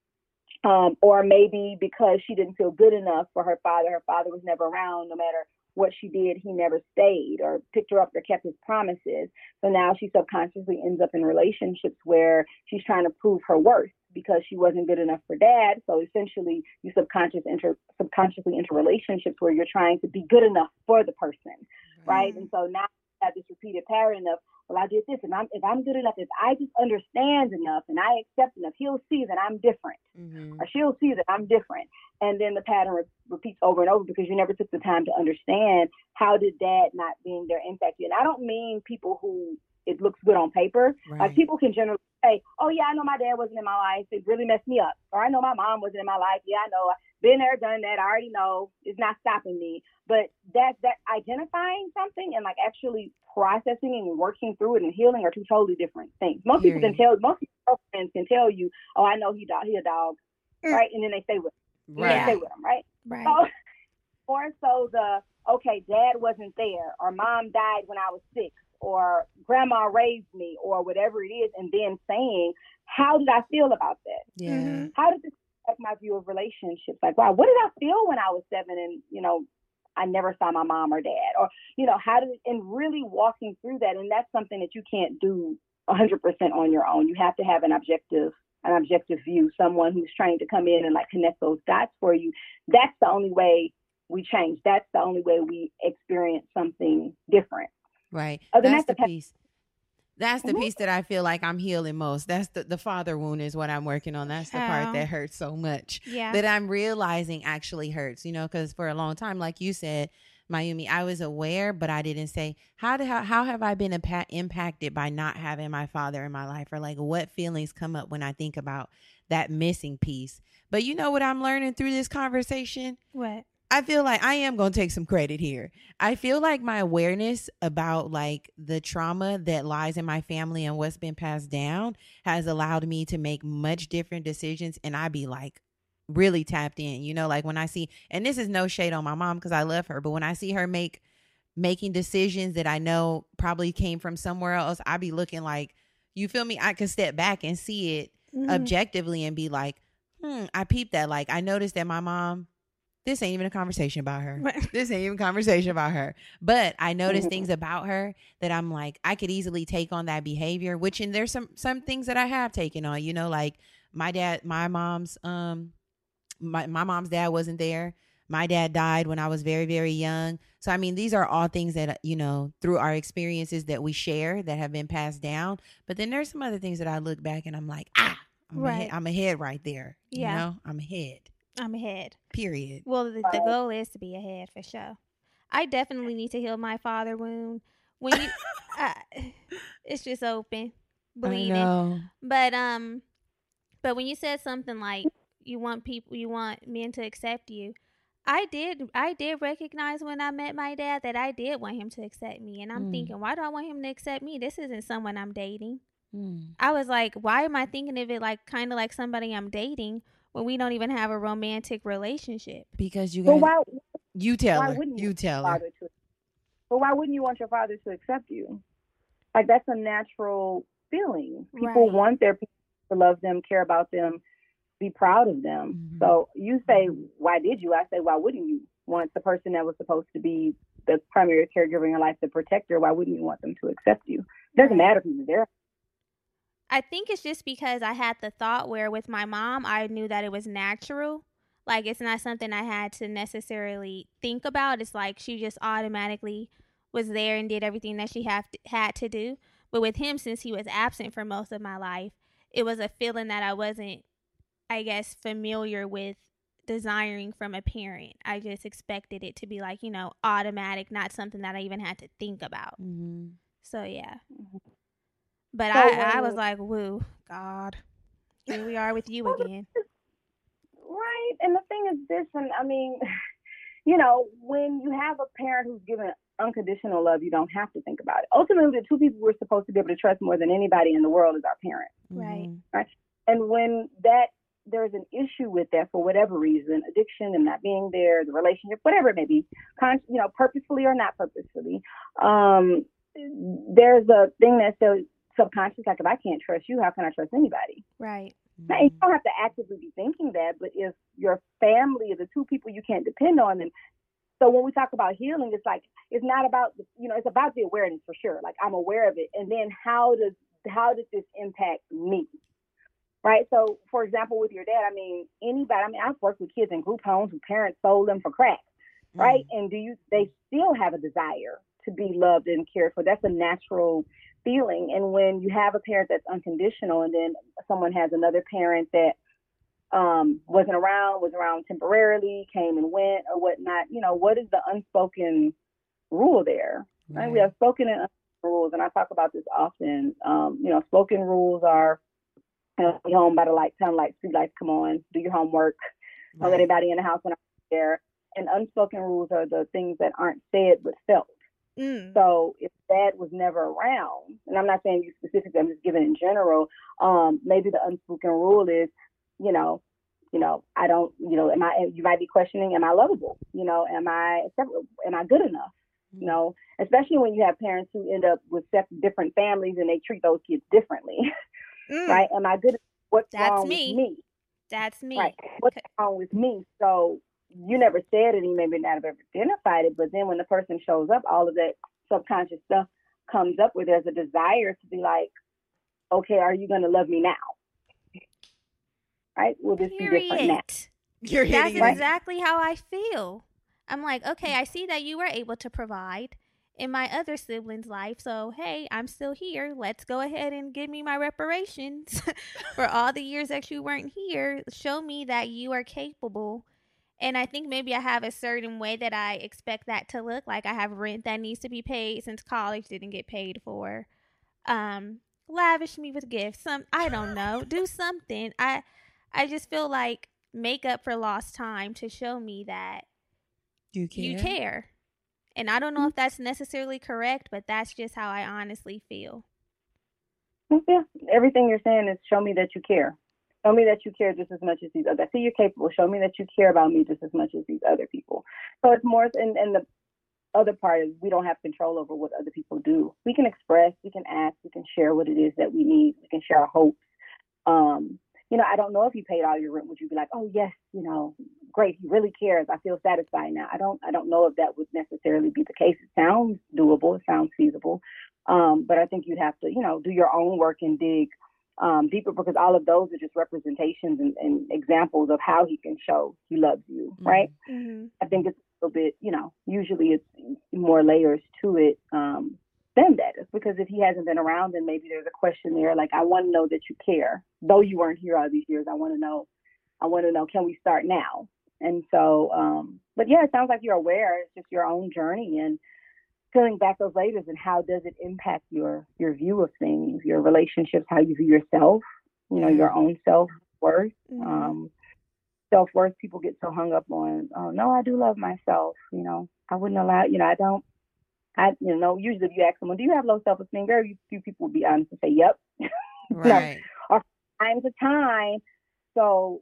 Or maybe because she didn't feel good enough for her father was never around. No matter what she did, he never stayed or picked her up or kept his promises. So now she subconsciously ends up in relationships where she's trying to prove her worth because she wasn't good enough for dad. So essentially you subconsciously enter relationships where you're trying to be good enough for the person, right? And so now you have this repeated pattern of, well, I did this, and if I'm good enough, if I just understand enough and I accept enough, he'll see that I'm different, or she'll see that I'm different. And then the pattern repeats over and over because you never took the time to understand how did dad not being there impact you. And I don't mean people who it looks good on paper. Right. Like people can generally say, oh yeah, I know my dad wasn't in my life. It really messed me up. Or I know my mom wasn't in my life. Yeah, I know. I've been there, done that. I already know. It's not stopping me. But that identifying something and like actually processing and working through it and healing are two totally different things. Most people can tell, most friends can tell you, oh, I know he a dog, right? And then they stay with him. Right. They stay with him, right? Right. So, more so okay, dad wasn't there, or mom died when I was 6, or grandma raised me, or whatever it is, and then saying, how did I feel about that? Yeah. How did this affect my view of relationships? Like, wow, what did I feel when I was 7 and, you know, I never saw my mom or dad? Or, you know, and really walking through that. And that's something that you can't do 100% on your own. You have to have an objective view, someone who's trained to come in and like connect those dots for you. That's the only way we change. That's the only way we experience something different. Right. That's the piece. That's the piece that I feel like I'm healing most. That's the father wound is what I'm working on. That's the part that hurts so much. Yeah. That I'm realizing actually hurts, you know, because for a long time, like you said, Mayumi, I was aware, but I didn't say, how have I been impacted by not having my father in my life? Or like what feelings come up when I think about that missing piece? But you know what I'm learning through this conversation? What? I feel like I am going to take some credit here. I feel like my awareness about like the trauma that lies in my family and what's been passed down has allowed me to make much different decisions. And I be like really tapped in, you know, like when I see, and this is no shade on my mom because I love her, but when I see her making decisions that I know probably came from somewhere else, I be looking like, you feel me? I could step back and see it objectively and be like, I peeped that. Like I noticed that my mom, this ain't even a conversation about her. This ain't even a conversation about her. But I noticed things about her that I'm like, I could easily take on that behavior, which, and there's some things that I have taken on, you know, like my mom's dad wasn't there. My dad died when I was very, very young. So, I mean, these are all things that, you know, through our experiences that we share that have been passed down. But then there's some other things that I look back and I'm like, I'm ahead right there. Yeah. You know, I'm ahead. Period. Well, the goal is to be ahead for sure. I definitely need to heal my father wound. When you, it's just open, bleeding. I know. But when you said something like you want men to accept you, I did recognize when I met my dad that I did want him to accept me, and I'm thinking, why do I want him to accept me? This isn't someone I'm dating. I was like, why am I thinking of it like kind of like somebody I'm dating when we don't even have a romantic relationship? Because you guys, you tell her. But why wouldn't you want your father to accept you? Like that's a natural feeling. People want their people to love them, care about them, be proud of them. So you say, why did you? I say, why wouldn't you want the person that was supposed to be the primary caregiver in your life, the protector? Why wouldn't you want them to accept you? It doesn't matter who's there. I think it's just because I had the thought where with my mom, I knew that it was natural. Like, it's not something I had to necessarily think about. It's like she just automatically was there and did everything that she had to do. But with him, since he was absent for most of my life, it was a feeling that I wasn't, I guess, familiar with desiring from a parent. I just expected it to be like, you know, automatic, not something that I even had to think about. So, yeah. But so I was like, woo, God, here we are with you again. Right. And the thing is this, and I mean, when you have a parent who's given unconditional love, you don't have to think about it. Ultimately, the two people we're supposed to be able to trust more than anybody in the world is our parents. Right. Right. And when there's an issue with that for whatever reason, addiction and not being there, the relationship, whatever it may be, purposefully or not purposefully, there's a thing that's so subconscious, like if I can't trust you, how can I trust anybody? Right. Now, you don't have to actively be thinking that, but if your family are the two people you can't depend on, then so when we talk about healing, it's like it's not about it's about the awareness for sure. Like I'm aware of it, and then how does this impact me? Right. So, for example, with your dad, I've worked with kids in group homes whose parents sold them for crack. Right. And they still have a desire to be loved and cared for. That's a natural feeling. And when you have a parent that's unconditional, and then someone has another parent that was around temporarily, came and went or whatnot, what is the unspoken rule there? Right. We have spoken and unspoken rules. And I talk about this often. Spoken rules are, be home by the light, time light, street lights come on, do your homework, don't let anybody in the house when I'm there. And unspoken rules are the things that aren't said but felt. So if dad was never around, and I'm not saying you specifically, I'm just giving in general, maybe the unspoken rule is, I don't, you might be questioning, am I lovable? Am I good enough? Especially when you have parents who end up with different families and they treat those kids differently. Right? Am I good? What's wrong with me? That's me. Right. What's wrong with me? So you never said it, and you maybe not have ever identified it, but then when the person shows up, all of that subconscious stuff comes up where there's a desire to be like, okay, are you going to love me now? Right? Will this be different now? That's exactly how I feel. I'm like, okay, I see that you were able to provide in my other siblings' life. So, hey, I'm still here. Let's go ahead and give me my reparations for all the years that you weren't here. Show me that you are capable. And I think maybe I have a certain way that I expect that to look. Like I have rent that needs to be paid since college didn't get paid for. Lavish me with gifts. I don't know. Do something. I just feel like make up for lost time to show me that you care. And I don't know if that's necessarily correct, but that's just how I honestly feel. Yeah, everything you're saying is show me that you care. Show me that you care just as much as these others. I see you're capable. Show me that you care about me just as much as these other people. So it's more, and the other part is we don't have control over what other people do. We can express, we can ask, we can share what it is that we need. We can share our hopes. I don't know if you paid all your rent. Would you be like, oh yes, great, he really cares. I feel satisfied now. I don't know if that would necessarily be the case. It sounds doable. It sounds feasible. But I think you'd have to, do your own work and dig deeper, because all of those are just representations and examples of how he can show he loves you, right? Mm-hmm. I think it's a little bit, usually it's more layers to it than that. It's because if he hasn't been around, then maybe there's a question there, like, I want to know that you care. Though you weren't here all these years, I want to know, can we start now? And so, but yeah, it sounds like you're aware. It's just your own journey and peeling back those layers, and how does it impact your view of things, your relationships, how you view yourself, your own self-worth. Mm-hmm. Self-worth, people get so hung up on, oh, no, I do love myself. I wouldn't allow, usually if you ask someone, do you have low self-esteem? Very few people would be honest and say, yep. Right. Or time to time. So,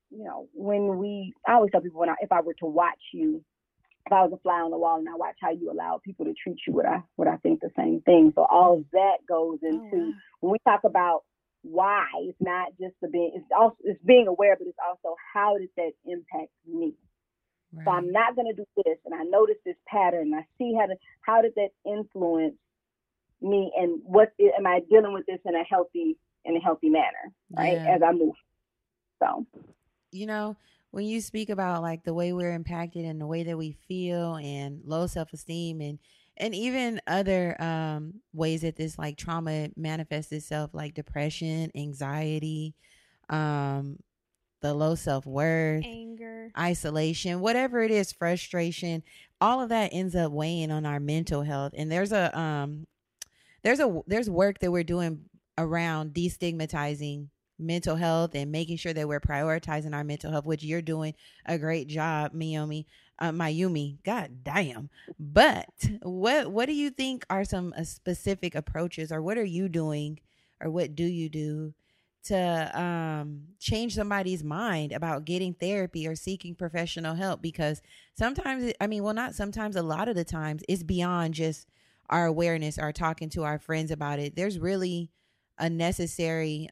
I always tell people if I were to watch you, if I was a fly on the wall and I watch how you allow people to treat you, would I think the same thing? So all of that goes into when we talk about why. It's not just it's being aware, but it's also how does that impact me? Right. So I'm not going to do this, and I notice this pattern. I see how does that influence me, and am I dealing with this in a healthy manner, right? Yeah. As I move. So, when you speak about like the way we're impacted and the way that we feel and low self-esteem and even other ways that this like trauma manifests itself, like depression, anxiety, the low self-worth, anger, isolation, whatever it is, frustration, all of that ends up weighing on our mental health. And there's work that we're doing around destigmatizing mental health and making sure that we're prioritizing our mental health, which you're doing a great job, Mayumi. God damn. But what do you think are some specific approaches, or what are you doing, or what do you do to change somebody's mind about getting therapy or seeking professional help? Because sometimes, not sometimes, a lot of the times it's beyond just our awareness or talking to our friends about it. There's really a necessary,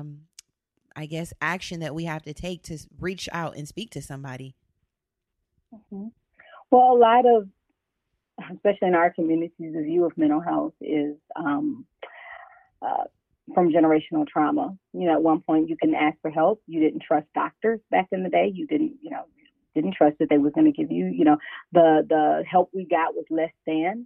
action that we have to take to reach out and speak to somebody. Mm-hmm. Well, a lot of, especially in our communities, the view of mental health is from generational trauma. At one point you can ask for help. You didn't trust doctors back in the day. You didn't trust that they were going to give you, the help we got was less than,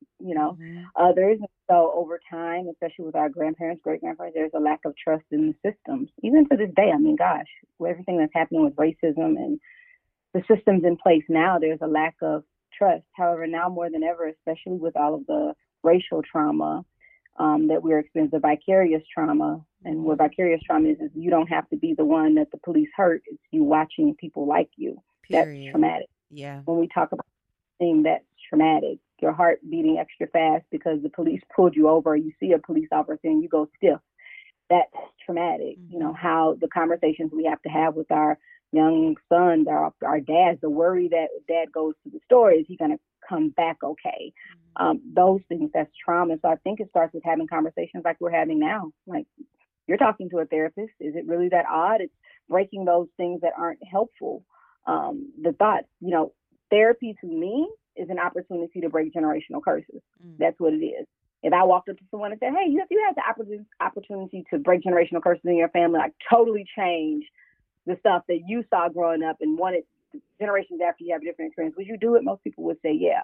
others. So over time, especially with our grandparents, great-grandparents, there's a lack of trust in the systems. Even to this day, with everything that's happening with racism and the systems in place now, there's a lack of trust. However, now more than ever, especially with all of the racial trauma that we're experiencing, the vicarious trauma. And what vicarious trauma is you don't have to be the one that the police hurt. It's you watching people like you. Period. That's traumatic. Yeah. When we talk about things that's traumatic, your heart beating extra fast because the police pulled you over, you see a police officer and you go stiff. That's traumatic. Mm-hmm. How the conversations we have to have with our young sons, our dads, the worry that dad goes to the store, is he going to come back okay? Those things, that's trauma. So I think it starts with having conversations like we're having now. Like, you're talking to a therapist. Is it really that odd? It's breaking those things that aren't helpful. The thought, therapy to me is an opportunity to break generational curses. That's what it is. If I walked up to someone and said, hey, you have the opportunity to break generational curses in your family, like totally change the stuff that you saw growing up and wanted generations after you have a different experience, would you do it? Most people would say, yeah.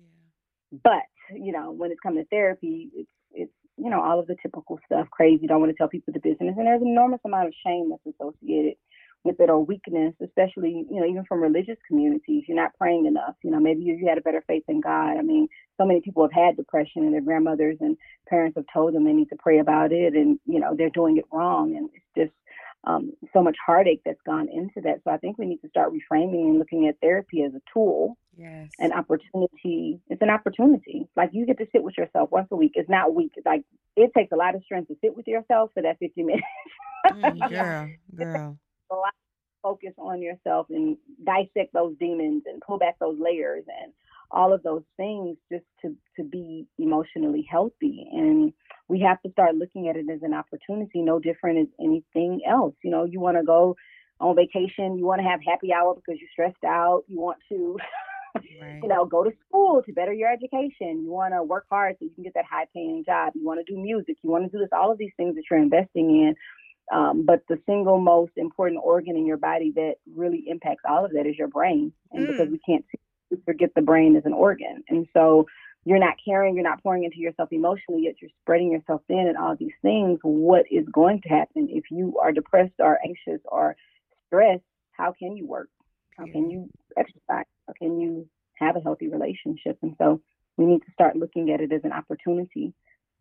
But, when it's coming to therapy, it's all of the typical stuff, crazy, don't want to tell people the business. And there's an enormous amount of shame that's associated with it, or weakness, especially, even from religious communities. You're not praying enough. Maybe you had a better faith in God. So many people have had depression and their grandmothers and parents have told them they need to pray about it, and, they're doing it wrong. And it's just so much heartache that's gone into that. So I think we need to start reframing and looking at therapy as a tool. Yes. An opportunity. It's an opportunity. Like, you get to sit with yourself once a week. It's not weak. It's like, it takes a lot of strength to sit with yourself for that 50 minutes. Girl. A lot of focus on yourself and dissect those demons and pull back those layers and all of those things just to be emotionally healthy. And we have to start looking at it as an opportunity, no different as anything else. You want to go on vacation, you want to have happy hour because you're stressed out, you want to right. Go to school to better your education, you want to work hard so you can get that high paying job, you want to do music, you want to do this, all of these things that you're investing in. But the single most important organ in your body that really impacts all of that is your brain. And because we can't forget the brain is an organ. And so you're not caring, you're not pouring into yourself emotionally, yet you're spreading yourself thin and all these things. What is going to happen if you are depressed or anxious or stressed? How can you work? How can you exercise? How can you have a healthy relationship? And so we need to start looking at it as an opportunity.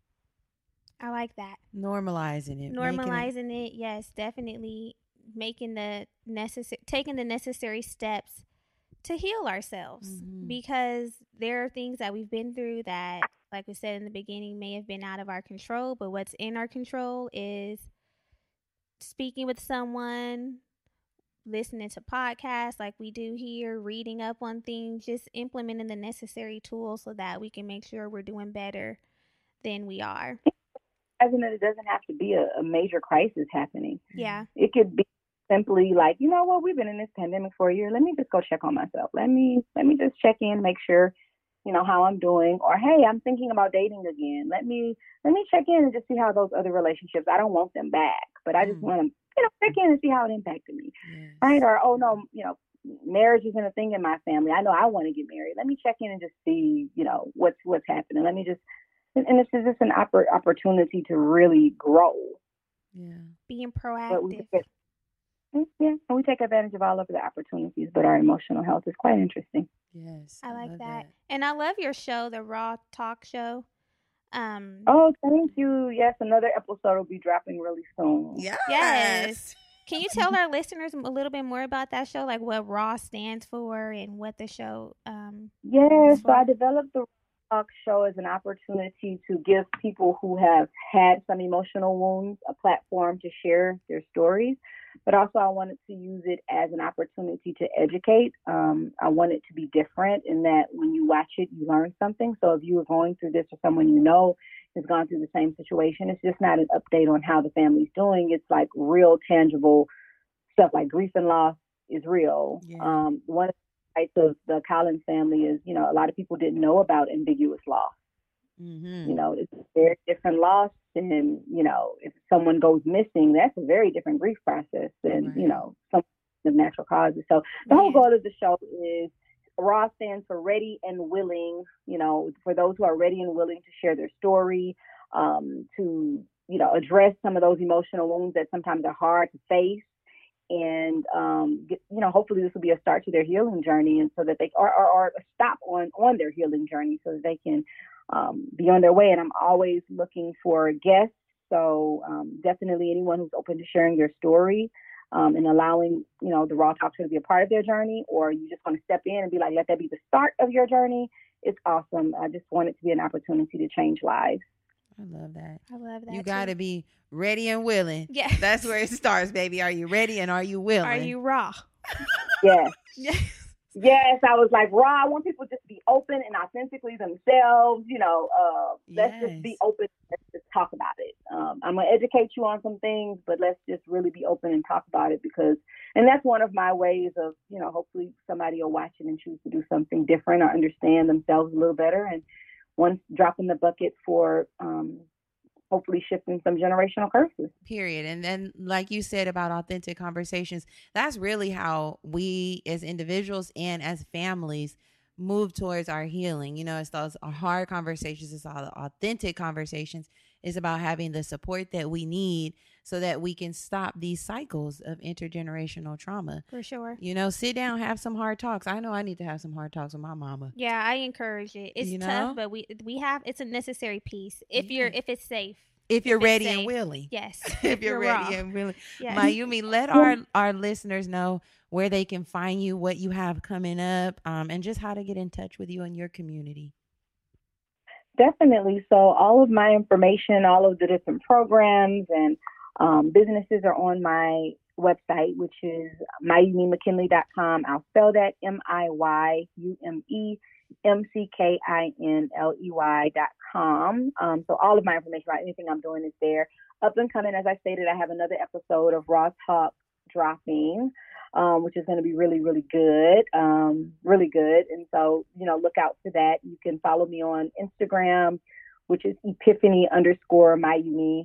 I like that. Normalizing it. Yes, definitely taking the necessary steps to heal ourselves, because there are things that we've been through that, like we said in the beginning, may have been out of our control, but what's in our control is speaking with someone, listening to podcasts like we do here, reading up on things, just implementing the necessary tools so that we can make sure we're doing better than we are. As in that it doesn't have to be a major crisis happening. Yeah. It could be simply like, we've been in this pandemic for a year. Let me just go check on myself. Let me just check in, make sure, how I'm doing. Or, hey, I'm thinking about dating again. Let me check in and just see how those other relationships, I don't want them back, but I just want to, check in and see how it impacted me. Yes. Right? Or, oh no, marriage isn't a thing in my family. I know I want to get married. Let me check in and just see, what's happening. Let me just, and this is just an opportunity to really grow. Yeah. Being proactive. And we take advantage of all of the opportunities, but our emotional health is quite interesting. Yes. I like that. And I love your show, the Raw Talk Show. Oh, thank you. Yes, another episode will be dropping really soon. Yes. Can you tell our listeners a little bit more about that show, like what Raw stands for and what the show Yes, is so I for? developed the Talk Show as an opportunity to give people who have had some emotional wounds a platform to share their stories. But also, I wanted to use it as an opportunity to educate. I want it to be different in that when you watch it, you learn something. So if you are going through this or someone you know has gone through the same situation, it's just not an update on how the family's doing. It's like real, tangible stuff like grief and loss is real. Yeah. One of the types of the Collins family is, a lot of people didn't know about ambiguous loss. Mm-hmm. It's a very different loss. And, if someone goes missing, that's a very different grief process than, Right. some of natural causes. So the whole goal of the show is RAW stands for ready and willing, for those who are ready and willing to share their story, to, address some of those emotional wounds that sometimes are hard to face. And hopefully this will be a start to their healing journey, and so that they or a stop on their healing journey, so that they can be on their way. And I'm always looking for guests, so definitely anyone who's open to sharing their story and allowing the Raw Talk Show to be a part of their journey, or you just want to step in and be like, let that be the start of your journey. It's awesome. I just want it to be an opportunity to change lives. I love that. I love that. You got to be ready and willing. Yes. That's where it starts, baby. Are you ready and are you willing? Are you raw? Yes. Yes. Yes, I was like, Raw, I want people just to be open and authentically themselves. Let's just be open. Let's just talk about it. I'm going to educate you on some things, but let's just really be open and talk about it and that's one of my ways of, hopefully somebody will watch it and choose to do something different or understand themselves a little better. And once dropping the bucket for, hopefully shifting some generational curses. Period. And then, like you said about authentic conversations, that's really how we as individuals and as families move towards our healing. It's those hard conversations. It's all the authentic conversations. It's about having the support that we need so that we can stop these cycles of intergenerational trauma. For sure. Sit down, have some hard talks. I know I need to have some hard talks with my mama. Yeah, I encourage it. It's tough, but we have, it's a necessary piece if it's safe. If you're ready and willing. Yes. If you're ready and willing. Yes. Mayumi, let our listeners know where they can find you, what you have coming up, and just how to get in touch with you and your community. Definitely. So all of my information, all of the different programs and businesses are on my website, which is MayumiMcKinley.com. I'll spell that MIYUMEMCKINLEY.com. So all of my information about anything I'm doing is there. Up and coming, as I stated, I have another episode of Raw Talk dropping, which is going to be really, really good. Really good. And so, look out for that. You can follow me on Instagram, which is Epiphany_Mayumi,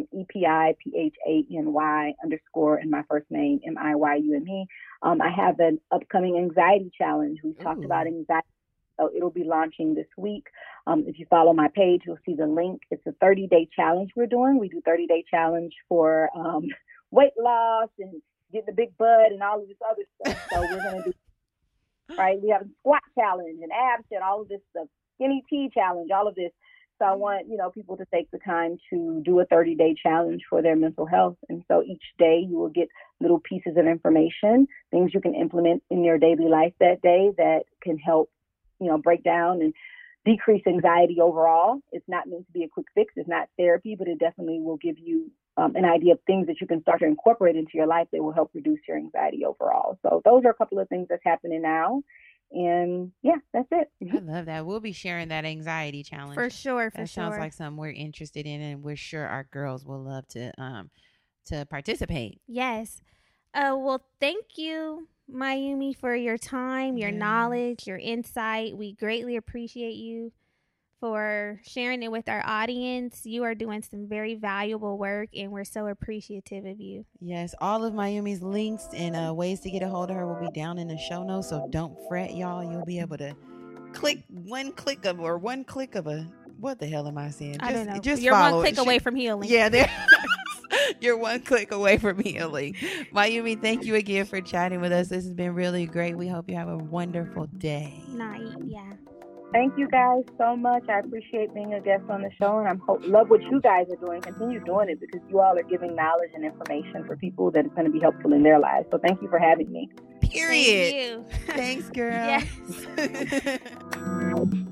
EPIPHANY_ and my first name, MIYUME. I have an upcoming anxiety challenge. We've talked about anxiety. So it'll be launching this week. If you follow my page, you'll see the link. It's a 30-day challenge we're doing. We do 30-day challenge for weight loss and getting a big butt and all of this other stuff. So we're going to do, right? We have a squat challenge and abs and all of this stuff, skinny tea challenge, all of this. So I want, people to take the time to do a 30-day challenge for their mental health. And so each day you will get little pieces of information, things you can implement in your daily life that day that can help, break down and decrease anxiety overall. It's not meant to be a quick fix. It's not therapy, but it definitely will give you an idea of things that you can start to incorporate into your life that will help reduce your anxiety overall. So those are a couple of things that's happening now. And yeah, that's it. I love that. We'll be sharing that anxiety challenge. For sure. That sounds like something we're interested in, and we're sure our girls will love to participate. Yes. Well, thank you, Mayumi, for your time, your knowledge, your insight. We greatly appreciate you for sharing it with our audience. You are doing some very valuable work, and we're so appreciative of you. Yes, all of Mayumi's links and ways to get a hold of her will be down in the show notes, so don't fret, y'all. You'll be able to click one click of a, what the hell am I saying? I don't know. Just You're follow one click away from healing. Yeah, you're one click away from healing. Mayumi, thank you again for chatting with us. This has been really great. We hope you have a wonderful day. Night, yeah. Thank you guys so much. I appreciate being a guest on the show, and I love what you guys are doing. Continue doing it because you all are giving knowledge and information for people that is going to be helpful in their lives. So thank you for having me. Period. Thank you. Thanks, girl. Yes.